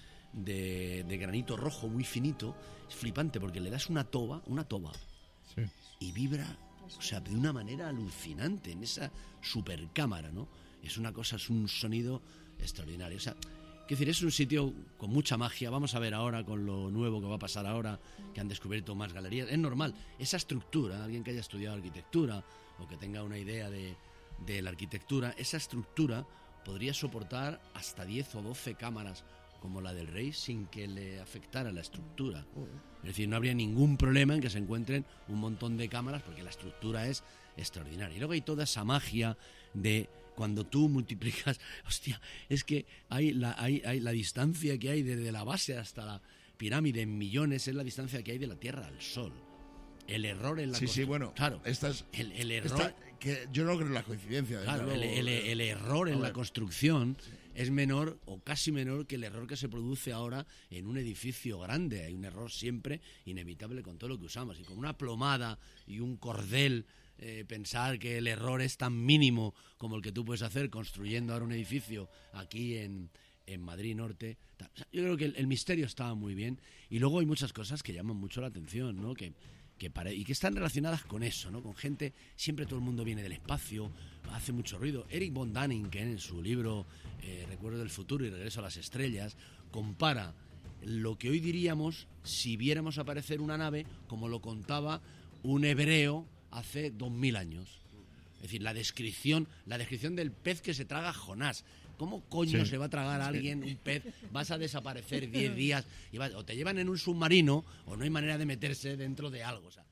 K: de, de granito rojo muy finito. Es flipante porque le das una toba, una toba,
C: Sí.
K: y vibra, o sea, de una manera alucinante en esa supercámara, ¿no? Es una cosa, es un sonido extraordinario. O sea, quiero decir, es un sitio con mucha magia. Vamos a ver ahora con lo nuevo que va a pasar ahora, que han descubierto más galerías. Es normal, esa estructura, alguien que haya estudiado arquitectura o que tenga una idea de, de la arquitectura, esa estructura podría soportar hasta diez o doce cámaras como la del Rey sin que le afectara la estructura. Es decir, no habría ningún problema en que se encuentren un montón de cámaras porque la estructura es extraordinaria. Y luego hay toda esa magia de cuando tú multiplicas, hostia, es que hay la, hay, hay la distancia que hay desde la base hasta la pirámide en millones, es la distancia que hay de la Tierra al Sol. El error en la
C: Sí, sí,
K: constru-
C: bueno,
K: claro,
C: esta es,
K: el, el error,
C: esta- que yo no creo en la coincidencia. desde
K: claro, el,
C: luego.
K: el- el error
C: A
K: en la
C: ver.
K: construcción es menor o casi menor que el error que se produce ahora en un edificio grande. Hay un error siempre inevitable con todo lo que usamos. Y con una plomada y un cordel, eh, pensar que el error es tan mínimo como el que tú puedes hacer construyendo ahora un edificio aquí en, en Madrid Norte. O sea, yo creo que el, el misterio estaba muy bien. Y luego hay muchas cosas que llaman mucho la atención, ¿no? Que, que pare- y que están relacionadas con eso, ¿no? Con gente, siempre todo el mundo viene del espacio, hace mucho ruido. Eric von Däniken, en su libro eh, Recuerdo del futuro y Regreso a las estrellas, compara lo que hoy diríamos si viéramos aparecer una nave como lo contaba un hebreo hace dos mil años. Es decir, la descripción, la descripción del pez que se traga a Jonás. ¿Cómo coño
C: Sí.
K: se va a tragar a
C: Sí.
K: alguien un pez? Vas a desaparecer diez días y vas- o te llevan en un submarino o no hay manera de meterse dentro de algo. O sea,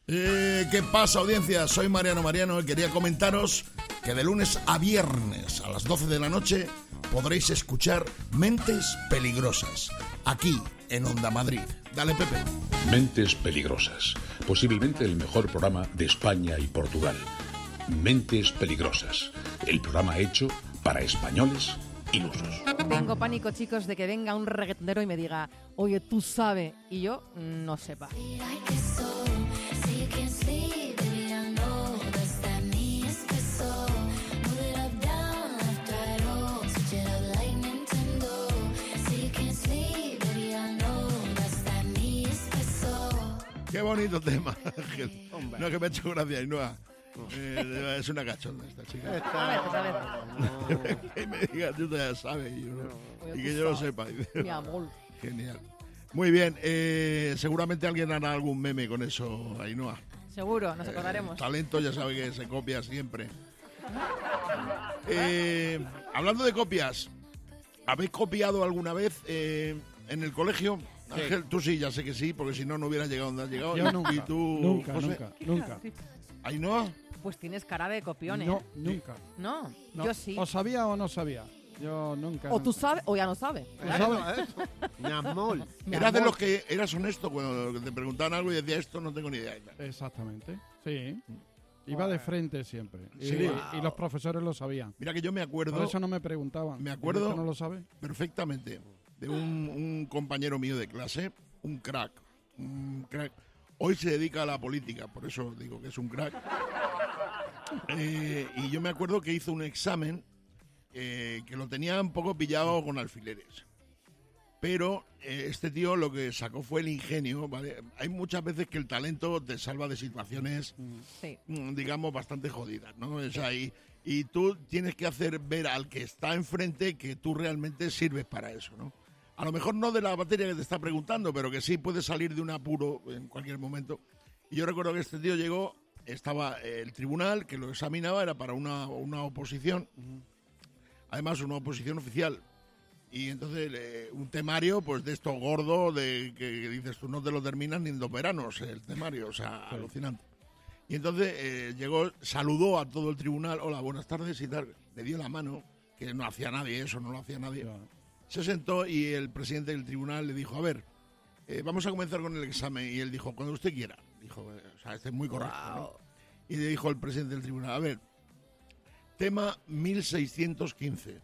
C: Eh, ¿Qué pasa, audiencia? Soy Mariano Mariano y quería comentaros que de lunes a viernes a las doce de la noche podréis escuchar Mentes Peligrosas, aquí en Onda Madrid. Dale, Pepe.
D: Mentes Peligrosas, posiblemente el mejor programa de España y Portugal. Mentes Peligrosas, el programa hecho para españoles ilusos.
F: Tengo pánico, chicos, de que venga un reggaetonero y me diga, oye, tú sabes, y yo no sepa.
C: Qué bonito tema, Ángel. No, que me ha hecho gracia, Ainhoa. Eh, es una cachonda esta chica.
F: A veces,
C: Que me diga, tú ya sabes, y, yo no- y que yo lo sepa.
F: Mi amor.
C: Genial. Muy bien, eh, seguramente alguien hará algún meme con eso, Ainhoa.
F: Seguro, nos acordaremos.
C: El talento ya sabe que se copia siempre. Eh, hablando de copias, ¿habéis copiado alguna vez eh, en el colegio?
J: Sí.
C: Ángel, tú sí, ya sé que sí, porque si no, no hubieras llegado donde has llegado.
J: Yo
C: y,
J: nunca,
C: y tú,
J: nunca,
C: José?
J: nunca, nunca.
C: ¿Ainhoa?
F: Pues tienes cara de copión, ¿eh?
J: No, nunca.
F: No,
J: No.
F: yo sí.
J: ¿O sabía o no sabía? Yo nunca.
F: O tú sabes o ya no sabes.
J: ¿Tú sabes?
I: Mi amor.
F: Mi
C: Eras de
F: amor.
C: los que eras honesto cuando te preguntaban algo y decías esto no tengo ni idea.
J: Exactamente, sí. Iba de frente siempre. Y,
C: Sí.
J: y los profesores lo sabían.
C: Mira que yo me acuerdo.
J: Por eso no me preguntaban.
C: Me acuerdo.
J: ¿No lo sabe?
C: Perfectamente de un, un compañero mío de clase, un crack, un crack. Hoy se dedica a la política, por eso digo que es un crack. Eh, y yo me acuerdo que hizo un examen eh, que lo tenía un poco pillado con alfileres. Pero eh, este tío lo que sacó fue el ingenio, ¿vale? Hay muchas veces que el talento te salva de situaciones,
F: Sí.
C: mm, digamos, bastante jodidas, ¿no? O sea, y, y tú tienes que hacer ver al que está enfrente que tú realmente sirves para eso, ¿no? A lo mejor no de la materia que te está preguntando, pero que sí puedes salir de un apuro en cualquier momento. Y yo recuerdo que este tío llegó, estaba eh, el tribunal que lo examinaba, era para una, una oposición, además una oposición oficial. Y entonces eh, un temario, pues de esto gordo, de que, que dices tú no te lo terminas ni en dos veranos, el temario, o sea,
J: Sí.
C: alucinante. Y entonces eh, llegó, saludó a todo el tribunal, hola, buenas tardes y tal, le dio la mano, que no hacía nadie eso, no lo hacía nadie.
J: Claro.
C: Se sentó y el presidente del tribunal le dijo, a ver, eh, vamos a comenzar con el examen. Y él dijo, cuando usted quiera. Dijo, eh, o sea, este es muy correcto, ¿no? Y le dijo el presidente del tribunal, a ver, tema mil seiscientos quince.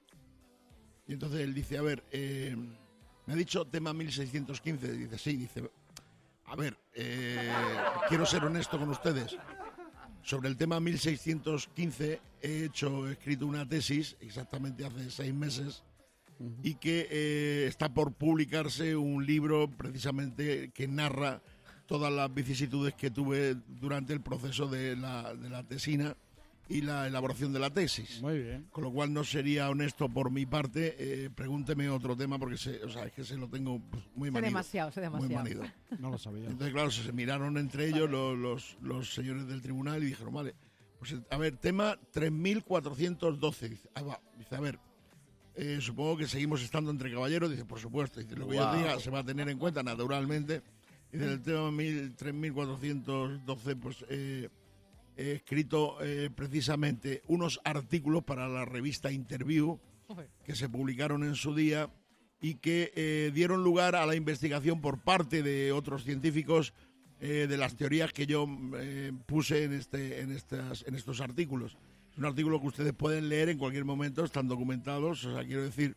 C: Y entonces él dice, a ver, eh, me ha dicho tema mil seiscientos quince. Dice, sí, dice, a ver, eh, quiero ser honesto con ustedes. Sobre el tema mil seiscientos quince he hecho, he escrito una tesis exactamente hace seis meses y que eh, está por publicarse un libro precisamente que narra todas las vicisitudes que tuve durante el proceso de la, de la tesina y la elaboración de la tesis.
J: Muy bien.
C: Con lo cual no sería honesto por mi parte. Eh, pregúnteme otro tema porque se, o sea, es que se lo tengo pues, muy
F: Sé
C: manido.
F: demasiado, sé
C: Muy
F: demasiado.
C: manido.
J: No lo sabía.
C: Entonces, claro, se miraron entre ellos los, los, los señores del tribunal y dijeron, vale, pues a ver, tema tres mil cuatrocientos doce. Dice, ah, va. Dice, a ver, eh, supongo que seguimos estando entre caballeros. Dice, por supuesto. Dice, lo que yo
L: Wow.
C: diga se va a tener en cuenta naturalmente. Dice, el tema tres mil cuatrocientos doce, pues eh, he escrito eh, precisamente unos artículos para la revista Interview que se publicaron en su día y que eh, dieron lugar a la investigación por parte de otros científicos eh, de las teorías que yo eh, puse en, este, en, estas, en estos artículos. Es un artículo que ustedes pueden leer en cualquier momento, están documentados, o sea, quiero decir,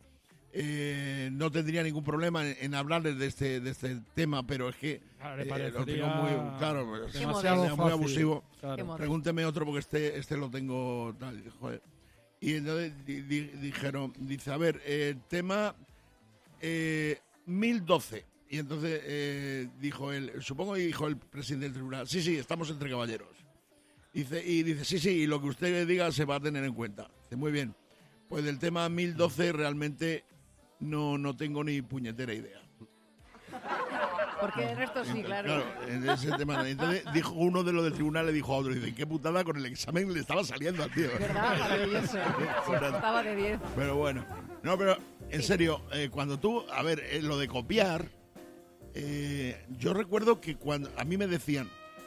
C: eh, no tendría ningún problema en, en hablarles de este, de este tema, pero es que
J: Claro, le
C: eh, lo
J: parecería
C: tengo muy, claro, pues,
J: demasiado
C: es muy
J: fácil.
C: abusivo.
J: Claro.
C: Pregúnteme otro porque este, este lo tengo tal, joder. Y entonces di- di- dijeron, dice, a ver, eh, tema eh, mil doce. Y entonces eh, dijo él, supongo que dijo el presidente del tribunal, sí, sí, estamos entre caballeros. Dice, y dice, sí, sí, y lo que usted diga se va a tener en cuenta. Dice, muy bien. Pues del tema mil doce realmente no, no tengo ni puñetera idea.
F: Porque el resto sí, claro.
C: Claro, en ese tema. Entonces dijo uno de los del tribunal, le dijo a otro, dice, qué putada con el examen le estaba saliendo al tío.
F: ¿Verdad? Maravilloso. Estaba de diez.
C: Pero bueno, no, pero en serio, eh, cuando tú, a ver, eh, lo de copiar, eh, yo recuerdo que cuando a mí me decían,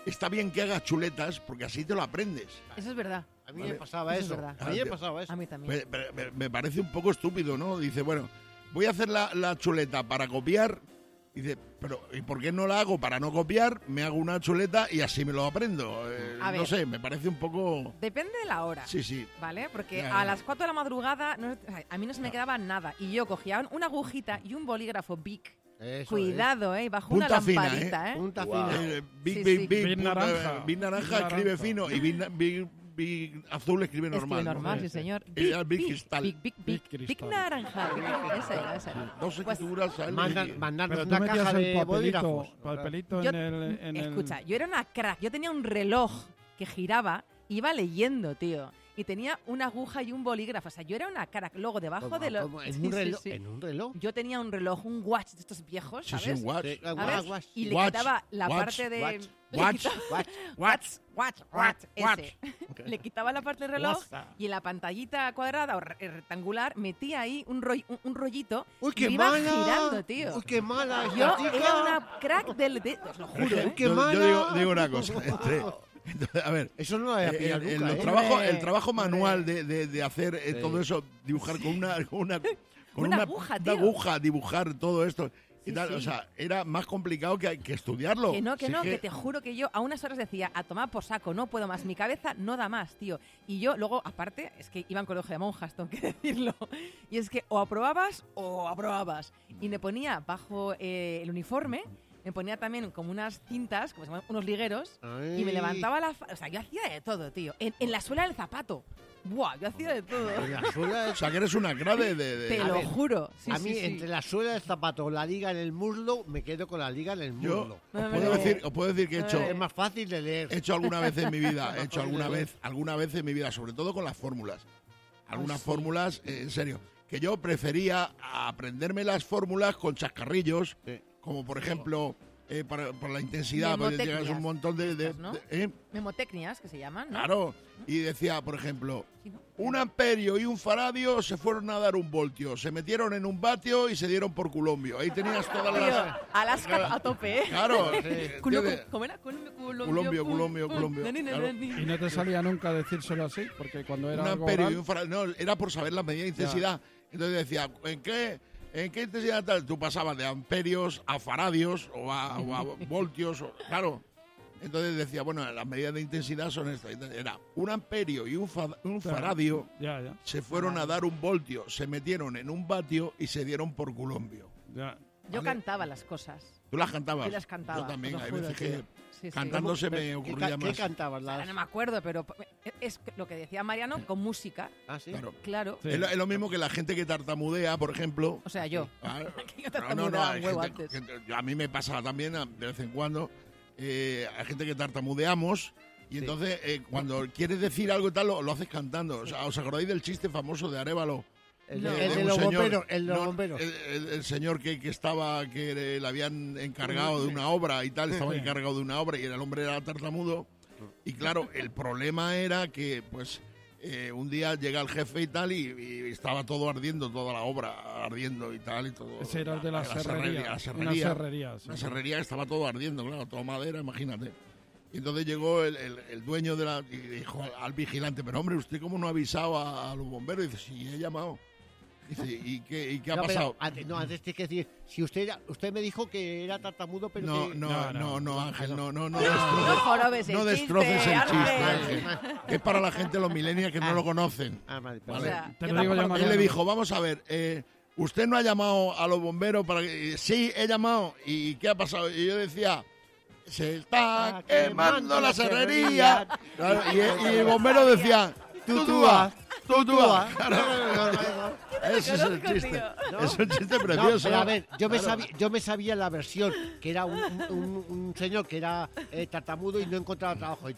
C: está bien que hagas chuletas porque así te lo aprendes.
F: Eso es verdad.
I: A mí
C: Vale.
I: me pasaba
F: Eso es
I: eso.
F: verdad.
I: A mí me pasaba eso.
F: A mí también.
C: Me, me- me parece un poco estúpido, ¿no? Dice, bueno, voy a hacer la, la chuleta para copiar. Dice, pero ¿y por qué no la hago para no copiar? Me hago una chuleta y así me lo aprendo. Eh,
F: A
C: no
F: ver.
C: sé, me parece un poco...
F: Depende de la hora.
C: Sí, sí.
F: ¿Vale? Porque
C: Ya, ya.
F: a las cuatro de la madrugada no- o sea, a mí no se me quedaba nada. Y yo cogía una agujita y un bolígrafo Bic.
I: Eso
F: Cuidado, ¿eh? Bajo
C: Punta
F: una
C: fina,
F: lamparita, ¿eh?
I: Punta
K: Wow.
I: fina.
C: Eh, big,
F: Sí,
C: big,
F: sí.
C: big,
J: Big
C: punta-
J: naranja.
C: Big naranja
J: Big
C: escribe
J: naranja.
C: fino y big, big, big azul escribe normal.
F: Escribe
C: ¿no?
F: normal, sí, señor.
C: Y era Big Cristal.
F: Big, big, big,
J: Big
F: big,
J: Cristal.
F: naranja. Ese era, ese era.
C: Dos
F: Pues,
C: escrituras a él.
I: Mandan,
C: y-
I: mandarnos
J: Pero tú
I: una
J: metías
I: caja
J: el
I: de
J: papelito,
I: bolígrafos.
J: papelito
F: Yo-
J: en el... En el-
F: Escucha, yo era una crack. Yo tenía un reloj que giraba, iba leyendo, tío. Y tenía una aguja y un bolígrafo. O sea, yo era una crack. Luego, debajo
I: ¿Cómo,
F: de los...
I: cómo? ¿En,
F: Sí,
I: un
F: sí,
I: reloj?
F: sí.
I: ¿En un reloj?
F: Yo tenía un reloj, un watch de estos viejos,
C: Sí, sí,
F: ¿sabes?
C: un watch.
I: Sí, ah,
F: ¿Sabes?
I: guach,
F: Y le
C: Watch,
F: quitaba la
C: watch,
F: parte de...
I: watch,
F: le
C: watch,
F: quitaba-
I: watch,
F: watch, watch, watch,
C: Watch.
F: ese. Le quitaba la parte del reloj
J: WhatsApp.
F: y en la pantallita cuadrada o re- rectangular metía ahí un, roll- un, un rollito
I: ¡Uy,
F: y
I: qué
F: lo iba
I: mala!
F: girando, tío.
I: ¡Uy, qué mala!
F: Yo
I: esta chica!
F: era una crack del... De, os lo juro, ¿eh?
I: ¡Qué
C: yo,
I: mala!
C: yo digo, digo una cosa. entre- entonces, a ver,
I: Eso no lo había
C: eh,
I: pillado
C: el, el-
I: nunca,
C: los
I: ¿eh?
C: trabajo-
F: Hombre,
C: el trabajo manual
F: hombre.
C: de, de- de hacer eh,
I: Sí.
C: todo eso, dibujar con una, con una, con
F: Una aguja,
C: una
F: tío.
C: aguja, dibujar todo esto y
F: Sí,
C: tal,
F: sí.
C: o sea, era más complicado que, que estudiarlo.
F: Que no, que
C: Si
F: no,
C: es
F: que te juro que yo a unas horas decía, a tomar por saco, no puedo más, mi cabeza no da más, tío. Y yo luego, aparte, es que iba en colegio de monjas, tengo que decirlo, y es que o aprobabas o aprobabas. Y me ponía bajo eh, el uniforme, me ponía también como unas cintas, como se llaman, unos ligueros, y me
I: Ay.
F: levantaba la... fa- O sea, yo hacía de todo, tío. En, en la suela del zapato. Buah, yo hacía de todo.
I: En la suela
C: O sea, que eres una crack de... de- de-
F: Te
I: a
F: lo
I: ver,
F: juro. Sí,
I: a
F: sí,
I: mí,
F: sí.
I: entre la suela del zapato o la liga en el muslo, me quedo con la liga en el
C: Yo
I: muslo.
C: os
F: Hombre.
C: puedo, decir, os puedo decir que he hecho,
I: Es más fácil de leer.
C: he hecho alguna vez en mi vida, he hecho
I: Más fácil
C: alguna
I: de leer.
C: vez, alguna vez en mi vida, sobre todo con las fórmulas. Algunas
F: Ah, sí.
C: fórmulas, eh, en serio, que yo prefería aprenderme las fórmulas con chascarrillos,
I: Sí.
C: como por ejemplo, eh, para, por la intensidad, pues
F: Memotecnias.
C: llegas un montón de... de-
F: Estas, ¿no?
C: de- ¿eh?
F: Memotecnias, que se llaman, ¿no?
C: Claro, y decía, por ejemplo,
F: Sí, ¿no?
C: un amperio y un faradio se fueron a dar un voltio, se metieron en un vatio y se dieron por culombio. Ahí tenías todas
F: Tío,
C: las...
F: Alaska a tope, ¿eh?
C: Claro,
F: Culo-
C: ¿entiendes?
F: ¿Cómo era? Colombio, Colombio,
C: Colombio,
F: pum,
C: Colombio,
F: pum.
C: Colombio,
F: Nani, nani,
C: claro.
F: nani.
J: Y no te salía nunca decírselo así, porque cuando era
C: un
J: algo
C: amperio
J: oral,
C: y un faradio. No, era por saber la medida de intensidad. Entonces decía, ¿en qué, ¿en qué intensidad tal? Tú pasabas de amperios a faradios o a, o a voltios. o- claro. Entonces decía, bueno, las medidas de intensidad son estas. Entonces, era un amperio y un, fa- un
J: Claro.
C: faradio
J: ya, ya,
C: se fueron a dar un voltio, se metieron en un vatio y se dieron por culombio.
J: ya.
F: Yo
C: Vale.
F: cantaba las cosas.
C: ¿Tú las cantabas?
F: Sí las cantaba,
C: Yo también,
F: os lo
C: hay
F: juro,
C: veces
F: tío.
C: que
F: Sí, sí.
C: cantando se me
I: ¿Qué,
C: ocurría
I: ca-
C: más.
I: ¿Qué cantabas?
F: Ahora
I: Las...
F: no me acuerdo, pero es lo que decía Mariano con música.
I: Ah, sí.
C: Claro.
F: Claro.
J: Sí.
C: Es, lo, es lo mismo que la gente que tartamudea, por ejemplo.
F: O sea, yo.
C: Ah,
F: Que yo
C: no, no, no,
F: tartamudeaba
C: hay
F: un huevo
C: gente-
F: antes.
C: gente- a mí me pasa también a- de vez en cuando. eh, hay gente que tartamudeamos y
I: Sí.
C: entonces eh, cuando quieres decir algo y tal lo, lo haces cantando. O sea, ¿os acordáis del chiste famoso de Arévalo?
I: El,
F: No.
I: de, el de
C: un
I: los
C: señor-
I: bomberos. El de los
C: no,
I: bomberos.
C: el, el- el señor que, que estaba, que le, le habían encargado de una obra y tal, estaba encargado de una obra y el hombre era tartamudo. Y claro, el problema era que, pues, eh, un día llega el jefe y tal y, y estaba todo ardiendo, toda la obra ardiendo y tal y todo.
J: Ese era el de la
C: serrería,
J: serrería.
C: la
J: Una
C: serrería.
J: serrería, sí.
C: La serrería que estaba todo ardiendo, claro, toda madera, imagínate. Y entonces llegó el, el- el dueño de la... y dijo al, al vigilante, pero hombre, ¿usted cómo no ha avisado a, a los bomberos? Y dice, sí, he llamado. Dice, ¿y qué, y qué ha
I: No, pero
C: pasado?
I: antes, no, antes tienes que decir, si usted era- usted me dijo que era tartamudo, pero
C: No,
I: que...
C: no,
J: No,
C: no,
J: no.
C: no, Ángel, no, no, no.
F: No jorobes el
C: No
F: chiste,
C: destroces el
F: Ángel.
C: chiste, Ángel. Es para la gente, los millennials que no lo conocen.
I: Ah, vale,
F: O
I: perdón.
F: sea,
J: Te
F: yo
J: lo digo
F: tampoco
J: ya,
F: lo
J: Mariano.
C: Él le
J: no.
C: dijo, vamos a ver, eh, usted no ha llamado a los bomberos para que... Sí, he llamado. ¿Y qué ha pasado? Y yo decía... Se está
I: Ah,
C: quemando la serrería. Claro, y, y el bombero decía, tutúa, tutúa. Claro. Ese es el
F: Conozco,
C: chiste.
F: tío.
C: Es un chiste
I: No,
C: precioso.
I: pero a ver, yo me,
C: Claro.
I: sabía, yo me sabía la versión, que era un, un- un- un señor que era eh, tartamudo y no encontraba trabajo. Entonces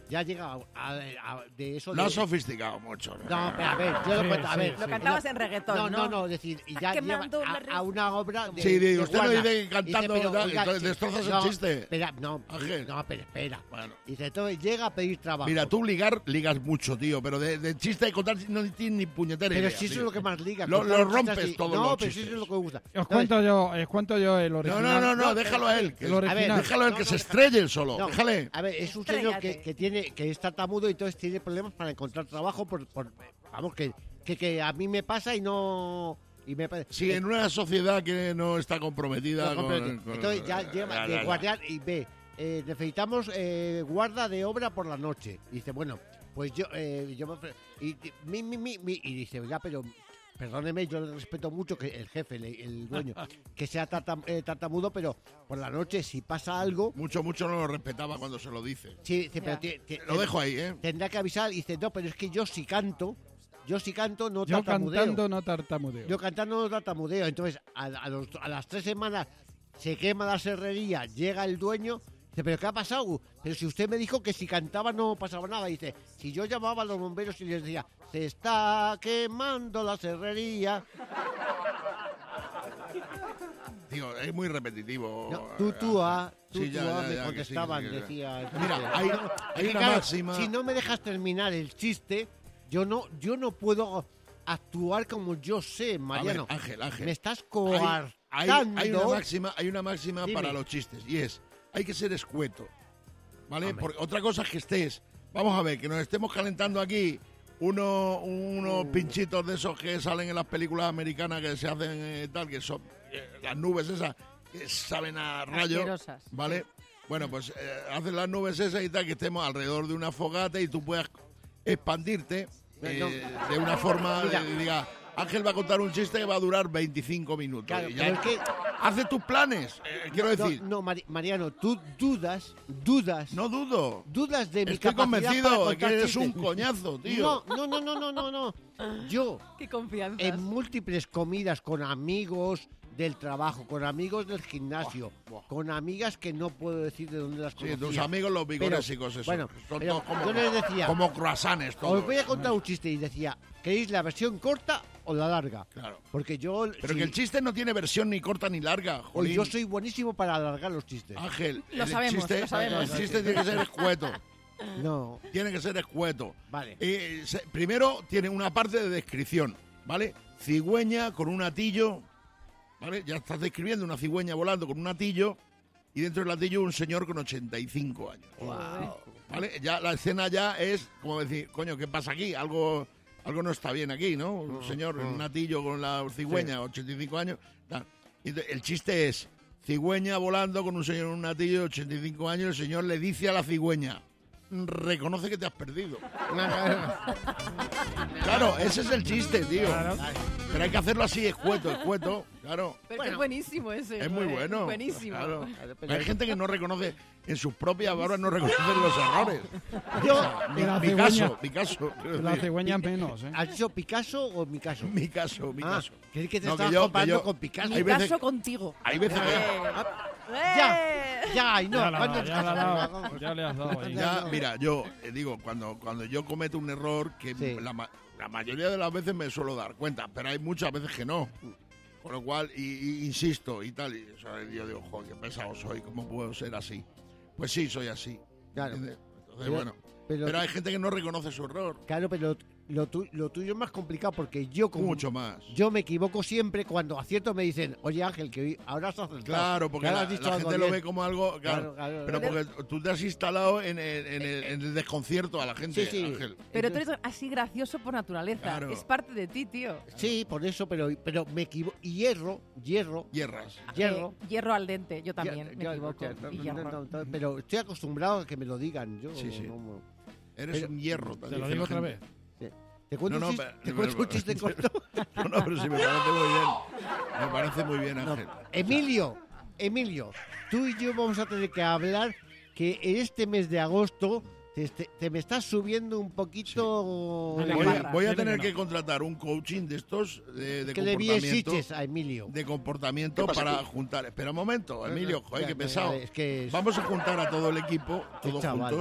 I: ya llega a, a- a- de eso.
C: Lo
I: de-
C: has sofisticado mucho.
I: No, pero a ver, yo lo
J: Sí,
I: cuento, a
J: sí,
I: ver.
J: sí.
F: Lo cantabas en reggaetón,
I: No,
F: ¿no?
I: no, no, es decir, y ya
F: Que
I: lleva
F: mando la
I: a,
F: red-
I: a una obra de.
C: Sí, digo,
I: de
C: usted no
I: Warner.
C: dice cantando,
I: Dice, pero,
C: tal,
I: oiga,
C: entonces
I: sí,
C: destrozas el
I: no,
C: chiste.
I: Espera, no,
C: Ángel.
I: no, pero espera.
C: Bueno.
I: Dice, entonces llega a pedir trabajo.
C: Mira, tú ligar, ligas mucho, tío, pero de, de chiste de contar no tienes ni puñetera
I: Pero
C: idea,
I: si eso
C: tío.
I: es lo que más liga.
C: Lo,
I: contar
C: lo
I: chistes
C: rompes
I: así.
C: todos
I: No,
C: los
I: pero si
C: chistes.
I: eso es lo que me gusta.
J: Os
I: No,
J: cuento yo, os cuento yo el
C: No,
J: original.
C: no, no, no, déjalo a él. Que
J: El
C: es-
J: original.
C: déjalo a él, que
I: no,
C: se
I: no,
C: estrelle él solo.
I: No,
C: Déjale.
I: A ver, es un señor que,
F: Estrégate.
I: que tiene que es tartamudo y entonces tiene problemas para encontrar trabajo por, por vamos que, que que a mí me pasa y no y me pa-
C: Sí, en una sociedad que no está comprometida
I: no,
C: con,
I: completo.
C: con-
I: Entonces ya
C: ya,
I: lleva
C: ya,
I: de
C: ya.
I: guardián y ve eh, necesitamos eh, guarda de obra por la noche. Y dice, bueno, pues yo eh, yo me ofre- y, y- mi, mi, mi, mi- y dice, ya, pero perdóneme, yo le respeto mucho que el jefe, el, el dueño, que sea tartam- eh, tartamudo, pero por la noche si pasa algo,
C: Mucho, mucho no lo respetaba cuando se lo dice.
I: sí, dice, pero
F: Ya.
I: ti- ti-
C: Lo dejo ahí, ¿eh?
I: tendrá que avisar y dice, no, pero es que yo si canto, yo si canto no
J: Yo
I: tartamudeo.
J: cantando no tartamudeo.
I: Yo cantando no tartamudeo. Entonces, a, a los- a las tres semanas se quema la serrería, llega el dueño, dice, ¿pero qué ha pasado? Pero si usted me dijo que si cantaba no pasaba nada. Dice, si yo llamaba a los bomberos y les decía, se está quemando la serrería.
C: Tío, es muy repetitivo.
I: No, tú, tú, ah, tú,
C: Sí,
I: tú,
C: ya,
I: ah,
C: ya,
I: me
C: ya, que
I: contestaban,
C: sí, que sí, que-
I: decía.
C: Mira, hay,
I: Es
C: hay
I: que,
C: una
I: claro,
C: máxima.
I: Si no me dejas terminar el chiste, yo no, yo no puedo actuar como yo sé, Mariano.
C: A ver, Ángel, Ángel.
I: Me estás
C: Hay,
I: coartando.
C: hay, hay una máxima, hay una máxima
I: Dime.
C: para los chistes y es, hay que ser escueto, ¿vale?
I: Hombre.
C: Porque otra cosa es que estés, vamos a ver, que nos estemos calentando aquí uno- unos
I: Uh.
C: pinchitos de esos que salen en las películas americanas que se hacen eh, tal, que son eh, las nubes esas que saben a rayo,
F: Asquerosas.
C: ¿vale? Bueno, pues eh, hacen las nubes esas y tal, que estemos alrededor de una fogata y tú puedas expandirte eh,
I: No.
C: de una forma,
I: Mira.
C: de, diga, Ángel va a contar un chiste que va a durar veinticinco minutos.
I: Claro,
C: y ya
I: pero es que-
C: hace tus planes, eh, quiero
I: No,
C: decir.
I: No, Mari- Mariano, tú dudas, dudas.
C: No dudo.
I: Dudas de mi
C: Estoy
I: capacidad
C: convencido
I: para
C: de que
I: contar
C: eres un
I: chistes.
C: coñazo, tío.
I: No, no, no, no, no, no, no. Yo,
F: Qué confianza.
I: en múltiples comidas con amigos del trabajo, con amigos del gimnasio,
C: Buah, buah.
I: con amigas que no puedo decir de dónde las
C: Sí,
I: conocía.
C: tus amigos los
I: Pero,
C: vigorésicos, esos.
I: bueno,
C: Son
I: pero
C: todos como,
I: yo les decía,
C: como croissants todos.
I: os voy a contar un chiste y decía, ¿queréis la versión corta o la larga?
C: Claro.
I: Porque yo...
C: Pero
I: si-
C: que el chiste no tiene versión ni corta ni larga,
I: Hoy
C: jolín.
I: yo soy buenísimo para alargar los chistes.
C: Ángel,
F: Lo
C: el
F: sabemos,
C: chiste,
F: lo sabemos.
C: el chiste tiene que ser escueto.
I: No,
C: Tiene que ser escueto.
I: vale.
C: Eh, se- primero tiene una parte de descripción, ¿vale? Cigüeña con un atillo, ¿vale? Ya estás describiendo una cigüeña volando con un atillo y dentro del atillo un señor con ochenta y cinco años. ¿Vale? Ya la escena ya es como decir, coño, ¿qué pasa aquí? Algo algo no está bien aquí, ¿no? Un señor en un atillo con la cigüeña, ochenta y cinco años. Tal. Y entonces, el chiste es cigüeña volando con un señor en un atillo de ochenta y cinco años, el señor le dice a la cigüeña, reconoce que te has perdido. Claro, ese es el chiste, tío. Pero hay que hacerlo así, escueto, escueto, claro.
F: Pero que es buenísimo ese.
C: Es muy
F: ¿no?
C: bueno.
F: Buenísimo.
C: Claro.
I: pero-
C: Hay gente que no reconoce, en sus propias barbas no reconocen los errores.
I: Yo,
C: Mi,
J: Y la
C: mi
J: cigüeña.
C: caso, mi caso. quiero
J: La
C: decir.
J: cigüeña menos, ¿eh?
I: ¿has dicho Picasso o mi caso?
C: Mi caso, mi
I: Ah,
C: caso.
I: creí que te
C: No,
I: estabas
C: yo-
I: comparando
C: yo-
I: con Picasso.
F: Mi
C: Hay veces-
F: caso contigo.
C: Hay veces que...
I: Ya,
F: ¡Eh!
I: ya, y no.
J: Ya, la-
I: ¿cuántos
J: ya le ha
I: casos?
J: dado, ya le has dado ahí.
C: Ya, mira, yo eh, digo, cuando, cuando yo cometo un error, que
I: Sí.
C: la, ma- la mayoría de las veces me suelo dar cuenta, pero hay muchas veces que no. Con lo cual, y, y- insisto y tal, y o sea, yo digo, joder, qué pesado soy, ¿cómo puedo ser así? Pues sí, soy así.
I: Claro.
C: ¿entiendes? Entonces,
I: Pero-
C: bueno,
I: pero-
C: pero, hay gente que no reconoce su error.
I: Claro, pero lo, tu- lo tuyo es más complicado porque yo como
C: Mucho más.
I: yo me equivoco siempre cuando acierto me dicen, oye Ángel, que hoy- ahora has acertado.
C: Claro, porque
I: Que ahora
C: la,
I: has dicho
C: la
I: algo
C: gente lo
I: bien".
C: ve como algo. Claro,
I: Claro, claro,
C: pero
I: claro.
C: porque tú te has instalado en el, en el- en el desconcierto a la gente,
I: Sí, sí.
C: Ángel.
F: Pero tú eres así gracioso por naturaleza.
C: Claro.
F: Es parte de ti, tío.
I: Sí, por eso, pero, pero me equivoco. Hierro, hierro,
C: Hierras.
I: hierro.
F: Eh, hierro al dente, yo también
I: Hier-
F: me
I: yo-
F: equivoco.
I: yo-
F: y
I: no,
F: hierro.
I: no, no, pero estoy acostumbrado a que me lo digan. Yo
C: Sí, sí.
I: no- no-
C: Eres
I: Pero-
C: un hierro.
J: Te
C: también,
J: lo digo
C: la
J: otra
C: gente.
J: vez.
I: ¿Te cuento,
C: No,
I: un,
C: no,
I: chiste,
C: pero-
I: te cuento un
C: pero-
I: chiste corto?
C: No, no, pero sí me parece muy bien. Me parece muy bien,
I: No.
C: Ángel.
I: Emilio, Emilio, tú y yo vamos a tener que hablar que en este mes de agosto te, te- te me estás subiendo un poquito
J: Sí.
I: la
C: Voy,
I: barra.
C: a- voy a
J: Dile que
C: tener
J: no.
C: que contratar un coaching de estos de, de
I: que le vi en
C: comportamiento.
I: Sitges a Emilio.
C: De comportamiento para juntar. Espera un momento, Emilio, joder,
I: Ya,
C: qué pesado.
I: Es que es-
C: Vamos a juntar a todo el equipo,
I: Qué
C: todos
I: chaval.
C: juntos,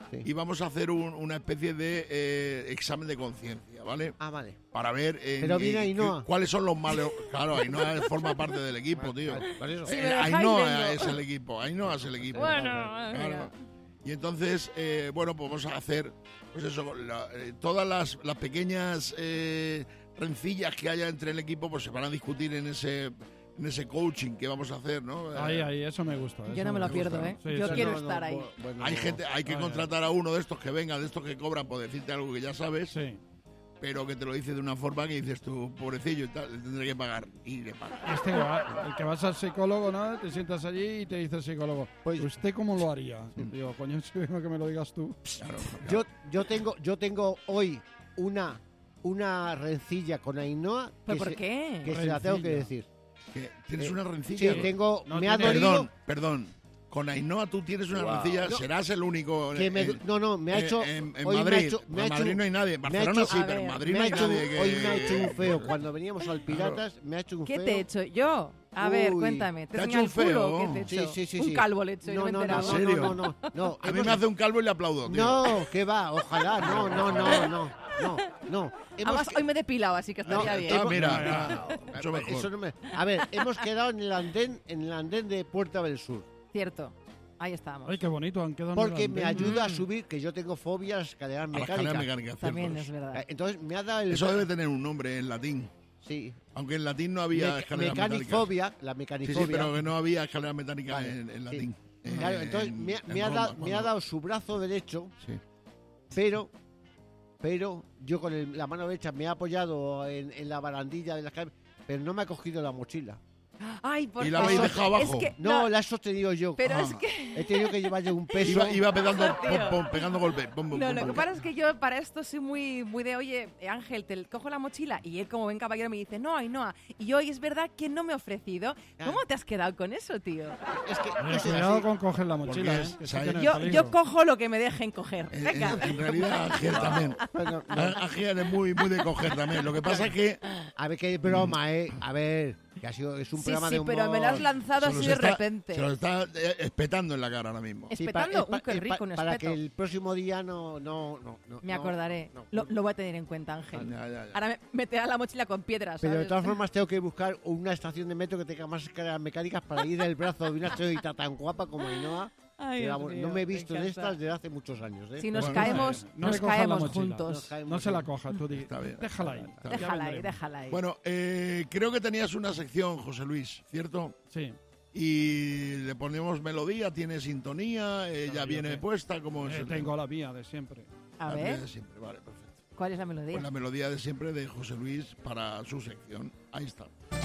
I: Sí.
C: y vamos a hacer un- una especie de eh, examen de conciencia, ¿vale?
I: Ah, vale.
C: Para ver en-
I: Pero viene
C: en-
I: Ainhoa.
C: qué- cuáles son los malos. Claro, Ainhoa forma parte del equipo, tío.
I: Vale, por eso.
F: Si
C: Eh,
F: me dejáis,
C: Ainhoa
F: vengo.
C: es el equipo, Ainhoa es el equipo.
F: Bueno,
C: Claro.
F: mira.
C: Y entonces, eh, bueno, pues vamos a hacer, pues eso, la- eh, todas las, las pequeñas eh, rencillas que haya entre el equipo, pues se van a discutir en ese en ese coaching que vamos a hacer, ¿no?
J: Ahí,
C: Eh,
J: ahí, eso me gusta.
F: Yo
J: eso
F: no me lo
J: gusta.
F: pierdo, ¿eh?
J: Sí,
F: Yo
J: sí,
F: quiero
J: no,
F: estar ahí.
I: Bueno,
C: Hay gente, hay que
J: Ay,
C: contratar a uno de estos que venga, de estos que cobran por decirte algo que ya sabes,
J: Sí.
C: pero que te lo dice de una forma que dices tú, pobrecillo y tal, le tendré que pagar. Y le pagas.
J: Este va, el que vas al psicólogo, ¿no? Te sientas allí y te dice el psicólogo,
I: Pues-
J: ¿usted cómo lo haría? Y digo, coño, si vengo que me lo digas tú.
C: Claro, claro.
I: Yo, yo tengo, yo tengo hoy una, una rencilla con Ainhoa
F: ¿Pero
I: que,
F: por
I: se,
F: qué?
I: que se la tengo que
J: Rencilla.
I: decir.
C: ¿Qué? ¿Tienes
I: Eh,
C: una
I: Sí,
C: rencilla?
I: tengo,
J: No
I: me ha
J: tiene-
I: dolido.
C: Perdón, perdón. Con Ainhoa tú tienes una
L: Wow.
C: rencilla,
I: No.
C: serás el único.
I: Que me-
C: en-
I: no, no, me ha
C: en-
I: hecho.
C: En, en
I: hoy me ha
C: Madrid.
I: hecho- me ha
C: en Madrid
I: hecho-
C: no hay nadie. En
I: me ha
C: Barcelona
I: hecho-
C: sí,
F: a
C: pero en
F: ver,
C: Madrid
I: me
C: no
I: ha
C: hay
I: hecho,
C: nadie. Que,
I: hoy me ha hecho un feo. Cuando veníamos al
C: Claro.
I: Piratas, me ha hecho un
F: ¿Qué
I: feo.
F: te he hecho yo? A ver,
I: Uy,
F: cuéntame. ¿Te,
C: ¿te ha
F: enseñado
C: hecho
F: el
C: un
F: culo?
C: feo?
F: ¿Qué te he
I: Sí,
F: hecho?
I: sí, sí,
F: Un
I: sí.
F: calvo le he hecho, yo
I: No,
F: me he
I: no, no,
F: enterado.
I: no,
C: ¿En serio?
I: no, no, no.
C: A mí
I: Hemos-
C: me hace un calvo y le aplaudo, tío.
I: No, que va, ojalá, no, no, no, no, no, no. Hemos
F: Además, hoy me he depilado, así que estaría
I: No,
F: bien.
C: Ah,
I: hemos-
C: mira,
I: no,
C: ah,
I: no,
C: mucho mejor.
I: eso no me- A ver, hemos quedado en el andén, en el andén de Puerta del Sur.
F: Cierto. Ahí estábamos.
J: Ay, qué bonito, han quedado en el
I: Porque me
J: andén.
I: ayuda a
F: Mm.
I: subir, que yo tengo fobia a las escaleras
C: A las
I: mecánicas.
C: escaleras mecánicas,
F: También
C: cierto
F: es
C: es.
F: verdad.
I: Eh, Entonces me ha dado el.
C: Eso debe tener un nombre en latín.
I: Sí.
C: Aunque en latín no había
I: Me-
C: escaleras metálicas.
I: mecanifobia, la
C: Sí,
I: mecanifobia.
C: sí, pero que no había escaleras metálicas
I: Vale,
C: en, en
I: sí.
C: latín.
I: Claro,
C: En-
I: entonces me, ha-
C: en
I: me ha,
C: Roma,
I: dado, me ha
C: cuando-
I: dado su brazo derecho,
C: Sí.
I: pero pero yo con el- la mano derecha me he apoyado en, en la barandilla de la escalera, pero no me ha cogido la mochila.
F: Ay, por
C: ¿Y la
F: favor.
C: habéis dejado abajo?
F: Es que,
I: No,
F: no,
I: la he sostenido yo.
F: pero
C: Ah.
F: es que...
I: He tenido que llevar yo un peso.
C: Iba, iba pegando,
F: Tío.
C: pom, pom, pegando golpes. pom, pom,
F: No,
C: pom,
F: lo que
C: pom.
F: pasa es que yo para esto soy muy, muy de, oye, Ángel, te cojo la mochila y él como buen caballero me dice, no, Ainhoa. Y yo, y es verdad que no me he ofrecido. ¿Cómo te has quedado con eso, tío?
I: Es que
J: Oye,
I: es
J: cuidado
I: así.
J: con coger la
C: Porque
J: mochila,
C: es-
J: ¿eh? que
C: o
J: sí
C: sea,
J: tiene
F: Yo,
J: peligro.
F: yo cojo lo que me dejen coger.
C: En,
F: Venga.
C: en- en realidad, Ángel también.
I: Bueno, no.
C: Á- Ángel es muy, muy de coger también. Lo que pasa es que
I: A ver, qué broma, ¿eh? A ver, que ha sido, es un
F: Sí,
I: programa
F: sí,
I: de humor.
F: pero me lo has lanzado
C: se
F: así
C: los
F: de
C: está-
F: repente.
C: se lo está eh, espetando en la cara ahora mismo.
F: Es-
I: Sí,
F: Espetando,
I: pa-
F: uy, qué
I: pa-
F: rico,
I: pa-
F: un
I: Para
F: espeto.
I: que el próximo día no... no, no, no
F: Me
I: no,
F: acordaré.
I: no,
F: lo,
I: no.
F: lo voy a tener en cuenta, Ángel.
C: Ya, ya, ya.
F: Ahora me meterá la mochila con piedras,
I: Pero de
F: ¿sabes?
I: todas formas tengo que buscar una estación de metro que tenga más escaleras mecánicas para ir del brazo de una señorita tan guapa como Ainhoa.
F: Ay,
I: Que,
F: Dios
I: vamos,
F: mío,
I: no me he
F: me
I: visto en
F: encanta.
I: estas desde hace muchos años. ¿eh?
F: Si nos
C: Bueno,
F: caemos,
J: no
F: nos
J: le cojas la
F: caemos
J: mochila.
F: juntos.
I: Nos caemos
J: No se la
I: juntos.
J: coja, tú di,
C: Está bien.
J: déjala ahí.
C: Está
J: ya
F: Déjala ahí,
J: vendremos.
F: déjala ahí.
C: Bueno, eh, creo que tenías una sección, José Luis, ¿cierto?
J: Sí.
C: Y le ponemos melodía, tiene sintonía, eh, ya
J: yo
C: viene
J: qué.
C: puesta, como es
J: Eh,
C: el
J: tengo la mía de siempre.
F: A
C: la
F: ver,
C: melodía de siempre, vale, perfecto.
F: ¿cuál es la melodía?
C: Pues la melodía de siempre de José Luis para su sección. Ahí está.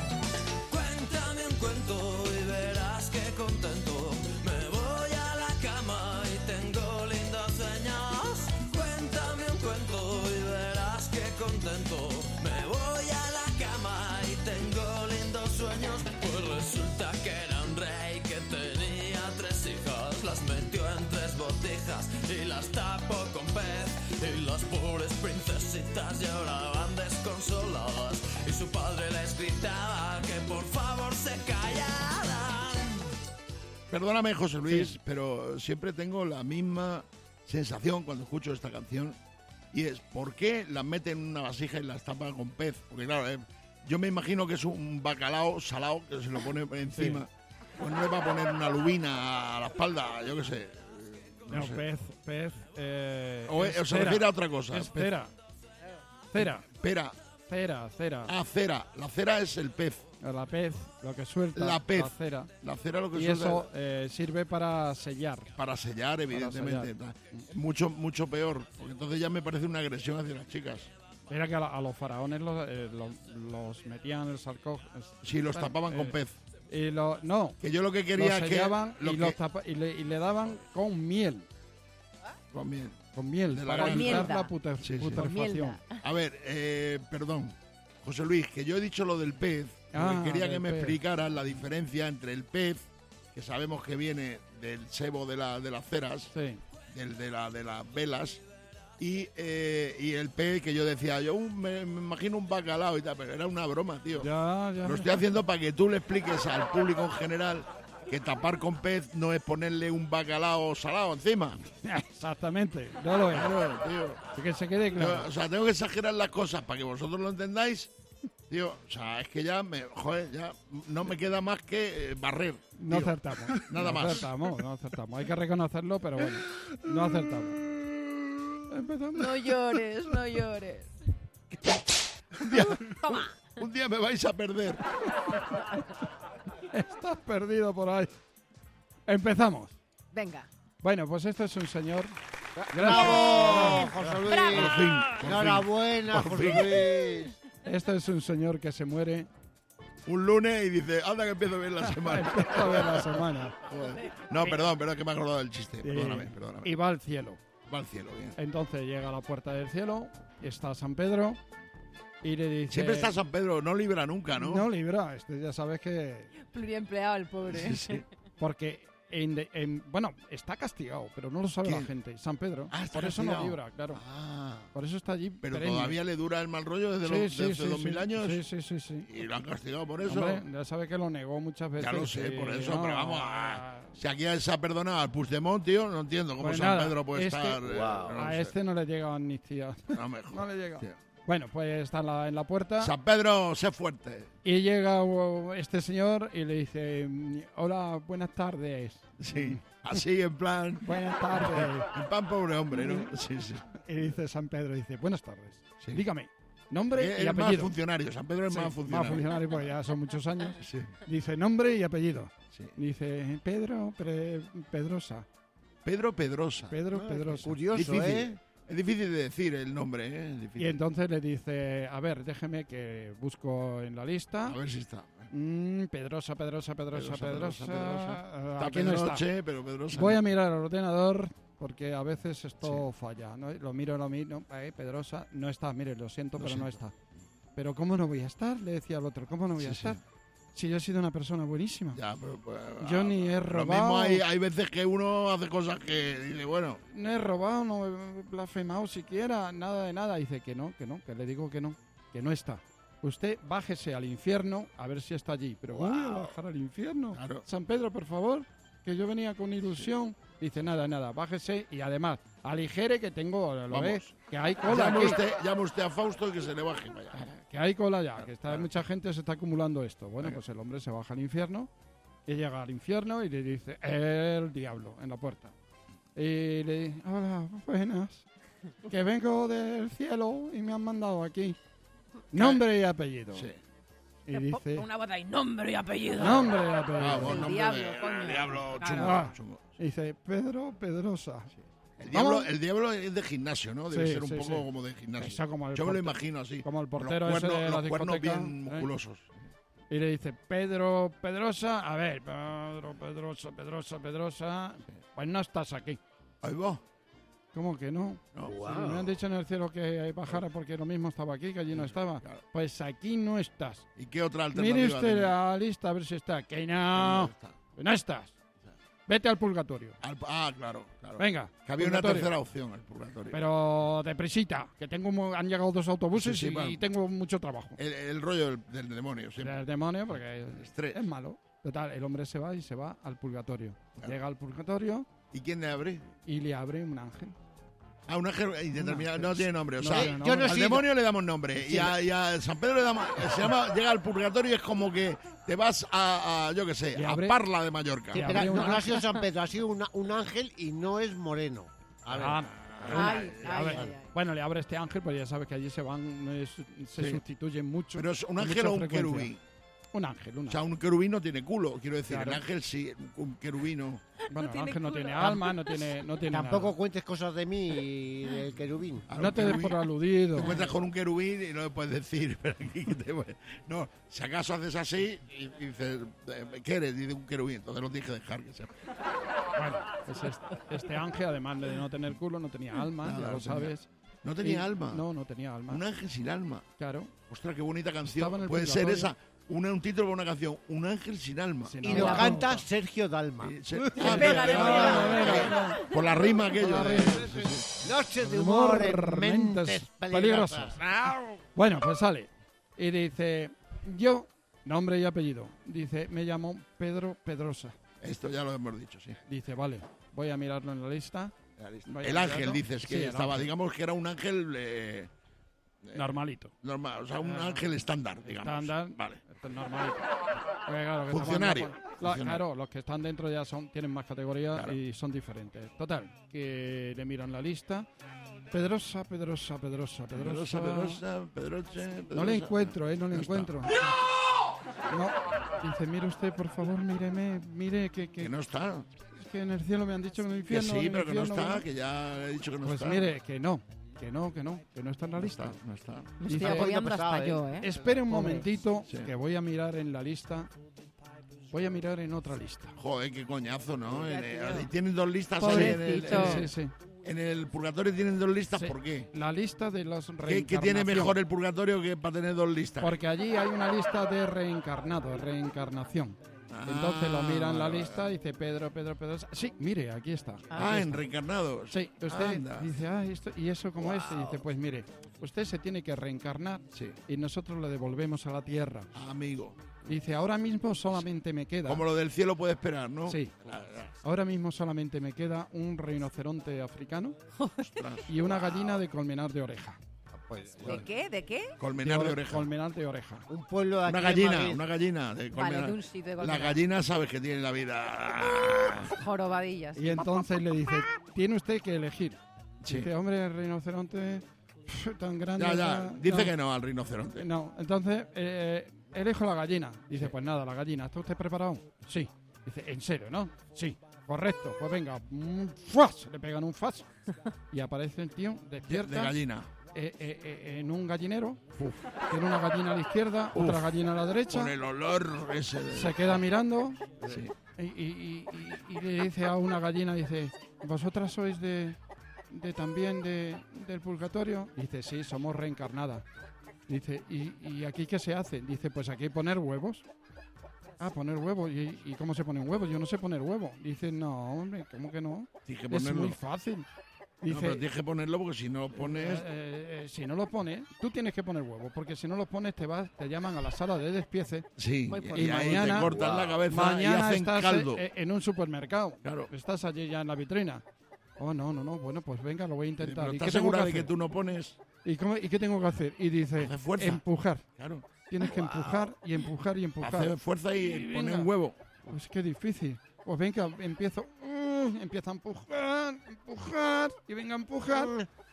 H: Cuéntame un cuento y verás que contento. Me voy a la cama y tengo lindos sueños. Cuéntame un cuento y verás que contento. Me voy a la cama y tengo lindos sueños. Pues resulta que era un rey que tenía tres hijas. Las metió en tres botijas y las tapó con pez. Y las pobres princesitas lloraban desconsoladas. Y su padre les gritaba que por favor se callaran.
C: Perdóname, José Luis, pero siempre tengo la misma sensación cuando escucho esta canción. Y es, ¿por qué las meten en una vasija y las tapan con pez? Porque claro, eh, yo me imagino que es un bacalao salado que se lo pone encima. Pues no le va a poner una lubina a la espalda, yo qué sé. No
J: No,
C: sé.
J: pez, pez. Eh,
C: O,
J: es
C: o se
J: cera.
C: refiere a otra cosa.
J: Es
C: Pez.
J: cera. Cera.
C: Pera.
J: Cera, cera.
C: Ah, cera. La cera es el pez.
J: La pez, lo que suelta.
C: La pez.
J: La cera.
C: La cera lo que
J: Y
C: suelta
J: eso eh, sirve para sellar.
C: para sellar, evidentemente.
J: sellar.
C: Mucho, mucho peor. Porque entonces ya me parece una agresión hacia las chicas.
J: Era que a, la- a los faraones los, eh, los, los metían en el sarcófago.
C: Sí, los tapaban con pez.
J: Y lo, no,
C: Que yo lo que quería
J: los
C: es que...
J: sellaban
C: lo
J: y,
C: que-
J: los tapa- y, le, y le daban con miel.
C: Con miel.
J: Con miel,
C: De la
J: para
C: granja.
J: evitar
F: Con
J: la
F: mielda.
J: puter-
C: Sí, sí.
J: putrefacción.
C: A ver, eh, perdón. José Luis, que yo he dicho lo del pez, porque
J: Ah,
C: quería que
J: del
C: me
J: pez.
C: explicaras la diferencia entre el pez, que sabemos que viene del sebo de, la, de las ceras,
J: Sí.
C: del, de, la, de las velas, y, eh, y el pez que yo decía, yo un- me, me imagino un bacalao y tal, pero era una broma, tío.
J: Ya, ya.
C: Lo estoy haciendo para que tú le expliques al público en general que tapar con pez no es ponerle un bacalao salado encima.
J: Exactamente, no lo es.
C: Claro, tío.
J: Así que se quede claro.
C: Yo, o sea, tengo que exagerar las cosas para que vosotros lo entendáis. Tío, o sea, es que ya me, joder, ya no me queda más que eh, barrer.
J: No
C: tío.
J: acertamos.
C: Nada
J: no
C: más.
J: Acertamos, no acertamos. Hay que reconocerlo, pero bueno, no acertamos. Empezamos.
F: No llores, no llores.
C: Un día,
F: Toma.
C: un día me vais a perder.
J: Estás perdido por ahí. Empezamos.
F: Venga.
J: Bueno, pues este es un señor.
I: ¡Bravo, José Luis!
F: ¡Bravo!
C: Por fin, por
I: Enhorabuena,
C: Por
I: José
C: fin.
I: Luis.
J: Este es un señor que se muere.
C: Un lunes y dice, anda que empiezo bien la semana.
J: Empieza a ver la semana.
C: Joder. No, perdón, perdón, que me he acordado del chiste.
J: Y-
C: Perdóname, perdóname.
J: Y va al cielo.
C: Va al cielo, bien.
J: Entonces llega a la puerta del cielo, está San Pedro y le dice...
C: Siempre está San Pedro, no libra nunca, ¿no?
J: No libra, este ya sabes que...
F: Pluriempleado el pobre.
C: Sí, sí.
J: Porque, en, de- en- bueno, está castigado, pero no lo sabe
C: ¿Quién?
J: la gente. San Pedro.
C: Ah, está
J: por eso
C: castigado.
J: no libra, claro.
C: Ah,
J: Por eso está allí.
C: pero
J: perenne.
C: todavía le dura el mal rollo desde
J: Sí,
C: los,
J: sí,
C: desde
J: sí,
C: dos
J: sí.
C: mil años.
J: Sí, sí, sí, sí.
C: Y lo han castigado por eso.
J: Hombre, ya sabe que lo negó muchas veces.
C: Ya lo sé,
J: y
C: por eso,
J: no,
C: pero vamos, ah, si aquí se ha perdonado al Puigdemont, tío, no entiendo cómo
J: Pues
C: San
J: nada,
C: Pedro puede
J: este-
C: estar... eh,
L: Wow.
C: no
J: a
C: sé.
J: este no le llega amnistía.
C: No me
J: No
C: jodas,
J: le llega.
C: tío.
J: Bueno, pues está en la, en la puerta
C: San Pedro, sé fuerte.
J: y llega uh, este señor y le dice, mm, hola, buenas tardes.
C: Sí, así en plan...
J: Buenas tardes.
C: En plan pobre hombre, ¿no? Sí, sí.
J: Y dice San Pedro, dice, buenas tardes.
C: Sí.
J: Dígame, nombre
C: Es
J: y
C: más
J: apellido.
C: funcionario, San Pedro es
J: Sí,
C: más funcionario.
J: funcionario porque ya son muchos años.
C: Sí,
J: Dice nombre y apellido.
C: sí.
J: Dice Pedro Pre- Pedrosa.
C: Pedro Pedrosa.
J: Pedro
I: Ah,
J: Pedrosa.
I: Curioso,
C: Difícil.
I: ¿eh?
C: Es difícil de decir el nombre, ¿eh? Es difícil.
J: Y entonces le dice, a ver, déjeme que busco en la lista.
C: A ver si está.
J: Mm, Pedrosa, Pedrosa, Pedrosa,
C: Pedrosa,
J: Pedrosa.
C: Pedrosa,
J: Ah,
C: Está
J: aquí no está.
C: Pedroche, pero Pedrosa.
J: Voy
C: no.
J: a mirar al ordenador porque a veces esto falla. ¿no? Lo miro, lo miro. Eh, Pedrosa no está. Mire, lo siento,
C: Lo
J: pero no
C: siento.
J: está. Pero ¿cómo no voy a estar? Le decía al otro. ¿Cómo no voy a
C: Sí, sí.
J: estar? Si yo he sido una persona buenísima.
C: Ya, pero, pues,
J: Yo ni he
C: Lo mismo
J: robado.
C: hay, hay veces que uno hace cosas que dice, bueno,
J: No he robado, no he blasfemado siquiera, nada de nada. Dice que no, que no, que le digo que no, que no está. Usted bájese al infierno a ver si está allí. Pero voy a bajar al infierno.
C: Claro.
J: San Pedro, por favor, que yo venía con ilusión. Dice nada, nada, bájese y además aligere que tengo, lo
C: Vamos.
J: ves, que hay cola
C: llame
J: aquí.
C: usted, llame usted a Fausto y que se le baje para allá.
J: Que hay cola ya, que está mucha gente se está acumulando esto. Bueno, pues el hombre se baja al infierno y llega al infierno y le dice el diablo en la puerta. Y le dice, hola, buenas, que vengo del cielo y me han mandado aquí. Nombre y apellido.
C: Sí.
J: Y dice,
F: Una bota y nombre y apellido.
J: nombre y apellido.
C: Ah, buen
F: El
C: nombre
F: diablo,
C: de-
F: coño.
C: el diablo
F: Claro.
C: chungo,
J: Ah.
C: chungo.
J: Y dice, Pedro Pedrosa.
C: El diablo,
J: Vamos.
C: el diablo es de gimnasio, ¿no? Debe
J: Sí,
C: ser un
J: sí,
C: poco
J: sí.
C: como de gimnasio.
J: Eso como el
C: Yo me lo
J: porte-
C: imagino así.
J: como el
C: con
J: portero
C: los
J: ese
C: cuernos,
J: de la
C: los cuernos
J: discoteca,
C: bien
J: ¿eh?
C: musculosos.
J: Y le dice, Pedro Pedrosa, a ver, Pedro Pedrosa, Pedrosa, Pedrosa. Pues no estás aquí.
C: Ahí va.
J: ¿Cómo que no?
C: No.
L: Wow.
J: Si me han dicho en el cielo que bajara porque lo mismo estaba aquí, que allí no estaba.
C: Claro.
J: Pues aquí no estás.
C: ¿Y qué otra alternativa?
J: Mire usted
C: tiene?
J: la lista a ver si está. Que no,
C: No está.
J: que no estás. Vete al purgatorio.
C: Al- ah, claro, claro.
J: Venga.
C: Que había una
J: purgatorio.
C: tercera opción, el purgatorio.
J: Pero deprisita, que tengo mu- han llegado dos autobuses
C: Sí, sí,
J: y
C: bueno.
J: tengo mucho trabajo.
C: El, el rollo del, del demonio, siempre.
J: El demonio, porque
C: El estrés.
J: es malo. Total, el hombre se va y se va al purgatorio.
C: Claro.
J: Llega al purgatorio
C: ¿Y quién le abre?
J: y le abre un ángel.
C: Ah, un ángel indeterminado.
J: ángel.
C: No tiene nombre. O
J: No
C: sea,
J: tiene nombre.
I: Yo no he
C: al
I: sido-
C: demonio le damos nombre. Y a, y a San Pedro le damos. Se llama, llega al purgatorio y es como que te vas a, a, yo qué sé,
J: Y
C: a
J: abre-
C: Parla de Mallorca.
I: Sí,
J: Y
I: espera,
J: abre un
I: no, no ha
J: ángel.
I: sido San Pedro, ha sido una- un ángel y no es moreno. A ver.
J: Ah,
F: Ay,
J: le
F: ay,
J: abre-
F: ay, ay.
J: Bueno, le abre este ángel, pues ya sabes que allí se van, no es- se
C: Sí.
J: sustituyen mucho.
C: Pero es un
J: con
C: ángel
J: mucha
C: o un
J: frecuencia.
C: querubín.
J: Un ángel, un
C: O sea,
J: ángel.
C: un querubín no tiene culo, quiero decir.
J: Claro.
C: El ángel sí, un querubino.
J: Bueno, el
F: tiene
J: ángel no
F: culo.
J: tiene alma, no tiene, no tiene
I: Tampoco
J: nada.
I: cuentes cosas de mí y del querubín.
C: Claro,
J: No
C: un
J: te des
C: querubín-
J: por aludido.
C: Te encuentras con un querubín y no le puedes decir. Pero aquí que te- no, si acaso haces así y, y dices, eh, ¿qué eres? Dice un querubín. Entonces lo tienes que dejar que sea.
J: Bueno, pues este, este ángel, además de no tener culo, no tenía alma,
C: Nada,
J: ya
C: no
J: lo
C: tenía-
J: sabes.
C: No tenía
J: Y-
C: alma.
J: No, no tenía alma.
C: Un ángel sin alma.
J: Claro.
C: Ostras, qué bonita
J: Estaba en
C: canción.
J: el
C: Puede ser
J: purgatorio.
C: esa. Una, un título para una canción. Un ángel sin alma.
J: Sin
I: Y
J: alma.
I: lo canta Sergio Dalma.
C: Y se-
F: Le
C: Ah,
F: pega,
C: mira,
F: le
C: mira,
F: pega.
C: mira, mira. Por la rima aquello. de- sí, sí.
I: Noche de humor en
J: Humor,
I: mentes
J: mentes
I: peligrosas.
J: Bueno, pues sale. Y dice, yo, nombre y apellido. Dice, me llamo Pedro Pedrosa.
C: Esto ya lo hemos dicho, sí.
J: Dice, vale, voy a mirarlo en la lista. Voy a
C: El ángel,
J: mirarlo.
C: dices, que
J: Sí, el
C: estaba,
J: ángel.
C: digamos que era un ángel... eh,
J: Normalito.
C: normal, o sea, un
J: Ah,
C: ángel estándar, digamos.
J: Estándar.
C: Vale.
J: Esto es normalito. Porque, claro, que
C: Funcionario.
J: estamos- la-
C: Funcionario.
J: claro, los que están dentro ya son tienen más categorías
C: Claro.
J: y son diferentes. Total, que le miran la lista. Pedrosa, Pedrosa, Pedrosa, Pedrosa.
C: Pedrosa, Pedrosa, Pedroche,
J: No le
C: Pedrosa.
J: encuentro, ¿eh? No le
C: No está.
J: encuentro. No. Dice, mire usted, por favor, míreme, mire que... Que,
C: Que no está.
J: es que en el cielo me han dicho que en el
C: Que
J: infierno...
C: sí,
J: en el
C: pero que no
J: infierno,
C: está,
J: ¿no?
C: que ya he dicho que no
J: Pues
C: está.
J: mire, que no, que no, que no, que no está en la
C: no
J: lista.
C: está, no está.
F: Me
J: Dice,
F: estoy apoyando
I: pesado,
F: hasta
I: ¿eh?
F: yo, ¿eh?
J: espere un
F: Pobre.
J: momentito,
C: Sí.
J: que voy a mirar en la lista. Voy a mirar en otra lista.
C: Joder, qué coñazo, ¿no?
F: Ya,
C: En el-
F: tío.
C: ahí tienen dos listas ahí en el,
F: Pobrecito.
C: en el-
J: Sí, sí.
C: en el purgatorio tienen dos listas,
J: Sí.
C: ¿por qué?
J: La lista de los
C: ¿Qué,
J: reencarnación.
C: qué tiene mejor el purgatorio que para tener dos listas?
J: Porque allí hay una lista de reencarnado, de reencarnación. Entonces lo mira en la
C: vale,
J: lista y dice Pedro, Pedro, Pedro. Sí, mire, aquí está.
C: Ah,
J: aquí
C: en
J: está.
C: reencarnados.
J: Sí, usted
C: Anda.
J: dice, ah, esto, ¿y eso cómo es? Y dice, pues mire, usted se tiene que reencarnar
C: Sí.
J: y nosotros le devolvemos a la tierra.
C: Amigo.
J: Dice, ahora mismo solamente me queda.
C: Como lo del cielo puede esperar, ¿no?
J: Sí.
C: Claro, claro.
J: Ahora mismo solamente me queda un rinoceronte africano
C: Ostras.
J: y una gallina de colmenar de oreja.
I: Pues,
F: ¿De qué? ¿De qué?
C: Colmenar de
J: ore-
C: oreja.
J: Colmenar de oreja.
I: un pueblo de aquí
C: Una
I: en
C: gallina,
I: Madrid.
C: una gallina de
F: Vale,
C: colmenar.
F: de un sitio de
C: La
F: colmenar.
C: gallina sabes que tiene la vida.
F: Jorobadillas.
J: Y entonces le dice, tiene usted que elegir.
C: Sí.
J: Dice, hombre, el rinoceronte pf, tan grande.
C: Ya, ya.
J: no,
C: Dice
J: no".
C: que no al rinoceronte.
J: No, entonces eh, elijo la gallina. Dice, pues nada, la gallina. ¿Está usted preparado? Sí. Dice, ¿en serio, no? Sí. Correcto. Pues venga, un ¡fuas! Le pegan un fas. Y aparece el tío,
C: De,
J: despierta.
C: de gallina.
J: eh, eh, eh, en un gallinero. Tiene una gallina a la izquierda, otra gallina a la derecha.
C: Con el olor ese de...
J: Se queda mirando.
C: Sí.
J: Y, y- y- y le dice a una gallina, dice, ¿vosotras sois de, de también de, del purgatorio? Dice, sí, somos reencarnadas. Dice, ¿y, y aquí qué se hace? Dice, pues aquí poner huevos. Ah, poner huevos. ¿Y, y cómo se ponen huevos? Yo no sé poner huevos. Dice, no, hombre, ¿cómo que no?
C: Tienes que
J: Es
C: ponerlo.
J: muy fácil.
C: No,
J: Dice,
C: pero tienes que ponerlo porque si no pones...
J: eh, eh, si no lo pones, tú tienes que poner huevos, porque si no lo pones te vas, te llaman a la sala de despiece.
C: Sí,
F: Muy
C: y,
F: fuerte.
C: y ahí
J: mañana-
C: te cortan la cabeza y
J: Mañana
C: hacen
J: estás
C: caldo.
J: eh, en un supermercado.
C: Claro.
J: Estás allí ya en la vitrina. Oh, no, no, no. Bueno, pues venga, lo voy a intentar.
C: Pero
J: ¿Y
C: ¿estás
J: qué tengo que
C: segura de que
J: hacer?
C: tú no pones?
J: ¿Y, cómo- ¿Y qué tengo que hacer? Y dice,
C: Hacer fuerza.
J: empujar.
C: Claro.
J: Tienes que empujar y empujar y empujar.
C: Hacer fuerza y,
J: Y
C: poner
J: venga.
C: un huevo.
J: Pues qué difícil. Pues venga, empiezo. mm, Empieza a empujar, empujar, y venga a empujar.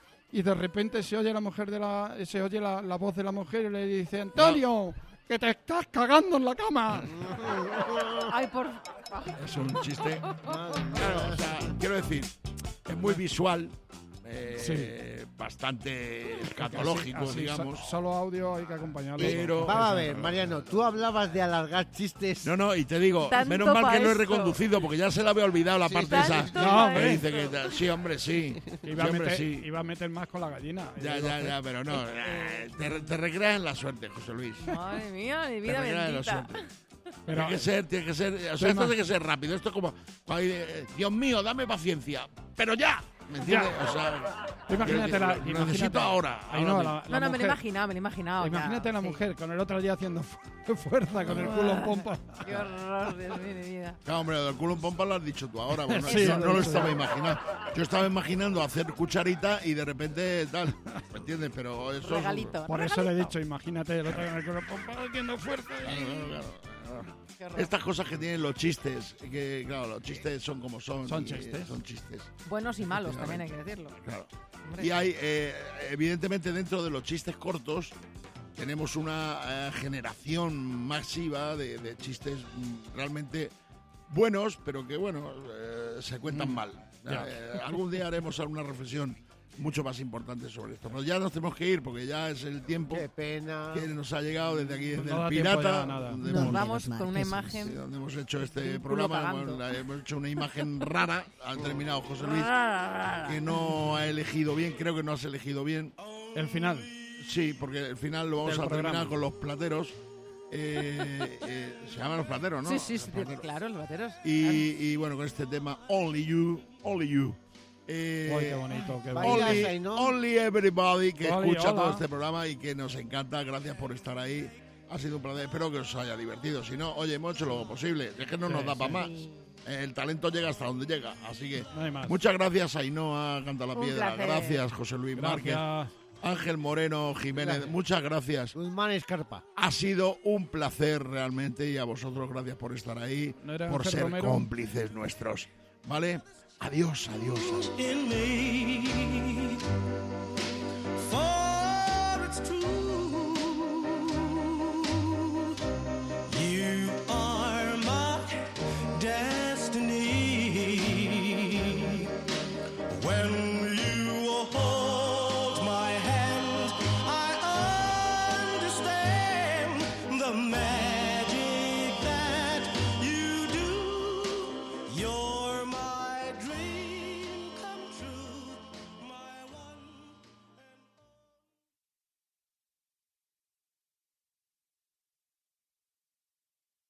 J: Y de repente se oye la mujer de la, se oye la, la voz de la mujer y le dice, Antonio, que te estás cagando en la cama.
F: Ay, por...
C: Es un chiste. Claro, o sea, quiero decir, es muy visual, eh, bastante escatológico,
J: Así, así,
C: digamos.
J: so- solo audio hay que acompañarlo.
C: Pero-
I: Vamos a ver, Mariano, tú hablabas de alargar chistes.
C: No, no, y te digo,
F: Tanto
C: menos mal
F: pa'
C: que no he
F: esto.
C: reconducido, porque ya se la había olvidado la
I: Sí,
C: parte
F: tanto
C: esa.
F: pa'
J: No,
C: Me
J: hombre.
C: dice que ta- sí, hombre, sí.
J: Iba,
C: Sí,
J: a
C: hombre,
J: meter,
C: sí.
J: iba a meter más con la gallina.
C: Ya,
J: Y
C: ya,
J: digo,
C: ya, pero no. eh, Te, te recreas en la suerte, José Luis.
F: Madre mía, mi
C: Te
F: vida
C: recreas en la
F: bendita.
C: suerte.
J: Pero,
C: Tiene que ser, tiene que ser. O sea,
J: Tú
C: esto
J: ima-
C: tiene que ser rápido. Esto es como. cuando, eh, Dios mío, dame paciencia. Pero ya. ¿Me entiendes? O sea.
J: tú imagínate la,
C: lo
J: imagínate-
C: necesito ahora.
J: Ay,
C: ahora
J: no,
C: mismo.
J: la- la
F: No, no, me lo
J: mujer-
F: he imaginado, me lo he imaginado. ya,
J: Imagínate la
F: sí.
J: mujer con el otro día haciendo fu- fuerza con el culo en pompa.
F: Qué horror, Dios mío, mi vida.
C: Claro, hombre, lo del culo en pompa lo has dicho tú ahora. Bueno,
J: Sí,
C: yo no lo
J: sí.
C: estaba imaginando. Yo estaba imaginando hacer cucharita y de repente tal. ¿Me entiendes? Pero eso. es-
F: Regalito.
J: Por eso le he dicho, imagínate el otro con el culo en pompa haciendo fuerza.
C: Claro, claro, claro, claro.
F: Qué horror.
C: Estas cosas que tienen los chistes, que claro, los chistes son como son.
J: Son
C: y,
J: chistes.
C: Son chistes.
F: Buenos y malos también hay que decirlo.
C: Claro.
F: Hombre.
C: Y hay, eh, evidentemente, dentro de los chistes cortos, tenemos una eh, generación masiva de, de chistes mm, realmente buenos, pero que, bueno, eh, se cuentan
J: Mm.
C: mal.
J: Ya.
C: Eh, algún día haremos alguna reflexión mucho más importante sobre esto. Pero ya nos tenemos que ir porque ya es el tiempo
I: Qué pena.
C: que nos ha llegado desde aquí, desde
J: No da
C: el
J: tiempo
C: Pirata.
J: ya, nada.
C: donde
F: Nos
C: hemos-
F: vamos con una
C: Sí,
F: imagen.
C: donde hemos hecho este
F: Un culo
C: programa,
F: cagando.
C: bueno, hemos hecho una imagen rara, ha terminado José Luis,
F: Rara, rara.
C: que no ha elegido bien, creo que no has elegido bien.
J: El final.
C: Sí, porque al final lo vamos
J: Del
C: a terminar
J: programa.
C: con los plateros. Eh, eh, se llaman los plateros, ¿no?
F: Sí, sí,
C: Los
F: sí,
C: plateros.
F: claro, los bateros.
C: Y, y bueno, con este tema, Only You, Only You. Eh,
J: Uy, qué bonito, qué
I: Vaya,
J: bonito.
C: only,
I: ahí, ¿no?
C: only everybody que
J: Oli,
C: escucha
J: hola.
C: todo este programa y que nos encanta. Gracias por estar ahí. Ha sido un placer. Espero que os haya divertido. Si no, oye, hemos hecho lo posible. Es que no nos
J: Sí,
C: da para
J: sí.
C: más.
F: Sí.
C: El talento llega hasta donde llega. Así que
J: No hay más.
C: muchas gracias, Ainhoa Canta la
F: Un
C: Piedra.
F: placer.
C: Gracias, José Luis
J: Gracias.
C: Márquez. Ángel Moreno Jiménez,
I: Gracias.
C: muchas gracias.
I: Guzmán Escarpa.
C: Ha sido un placer realmente y a vosotros gracias por estar ahí,
J: ¿No era
C: por
J: Ángel
C: ser
J: Romero?
C: cómplices nuestros. ¿Vale? Adiós, adiós. adiós.
H: in me.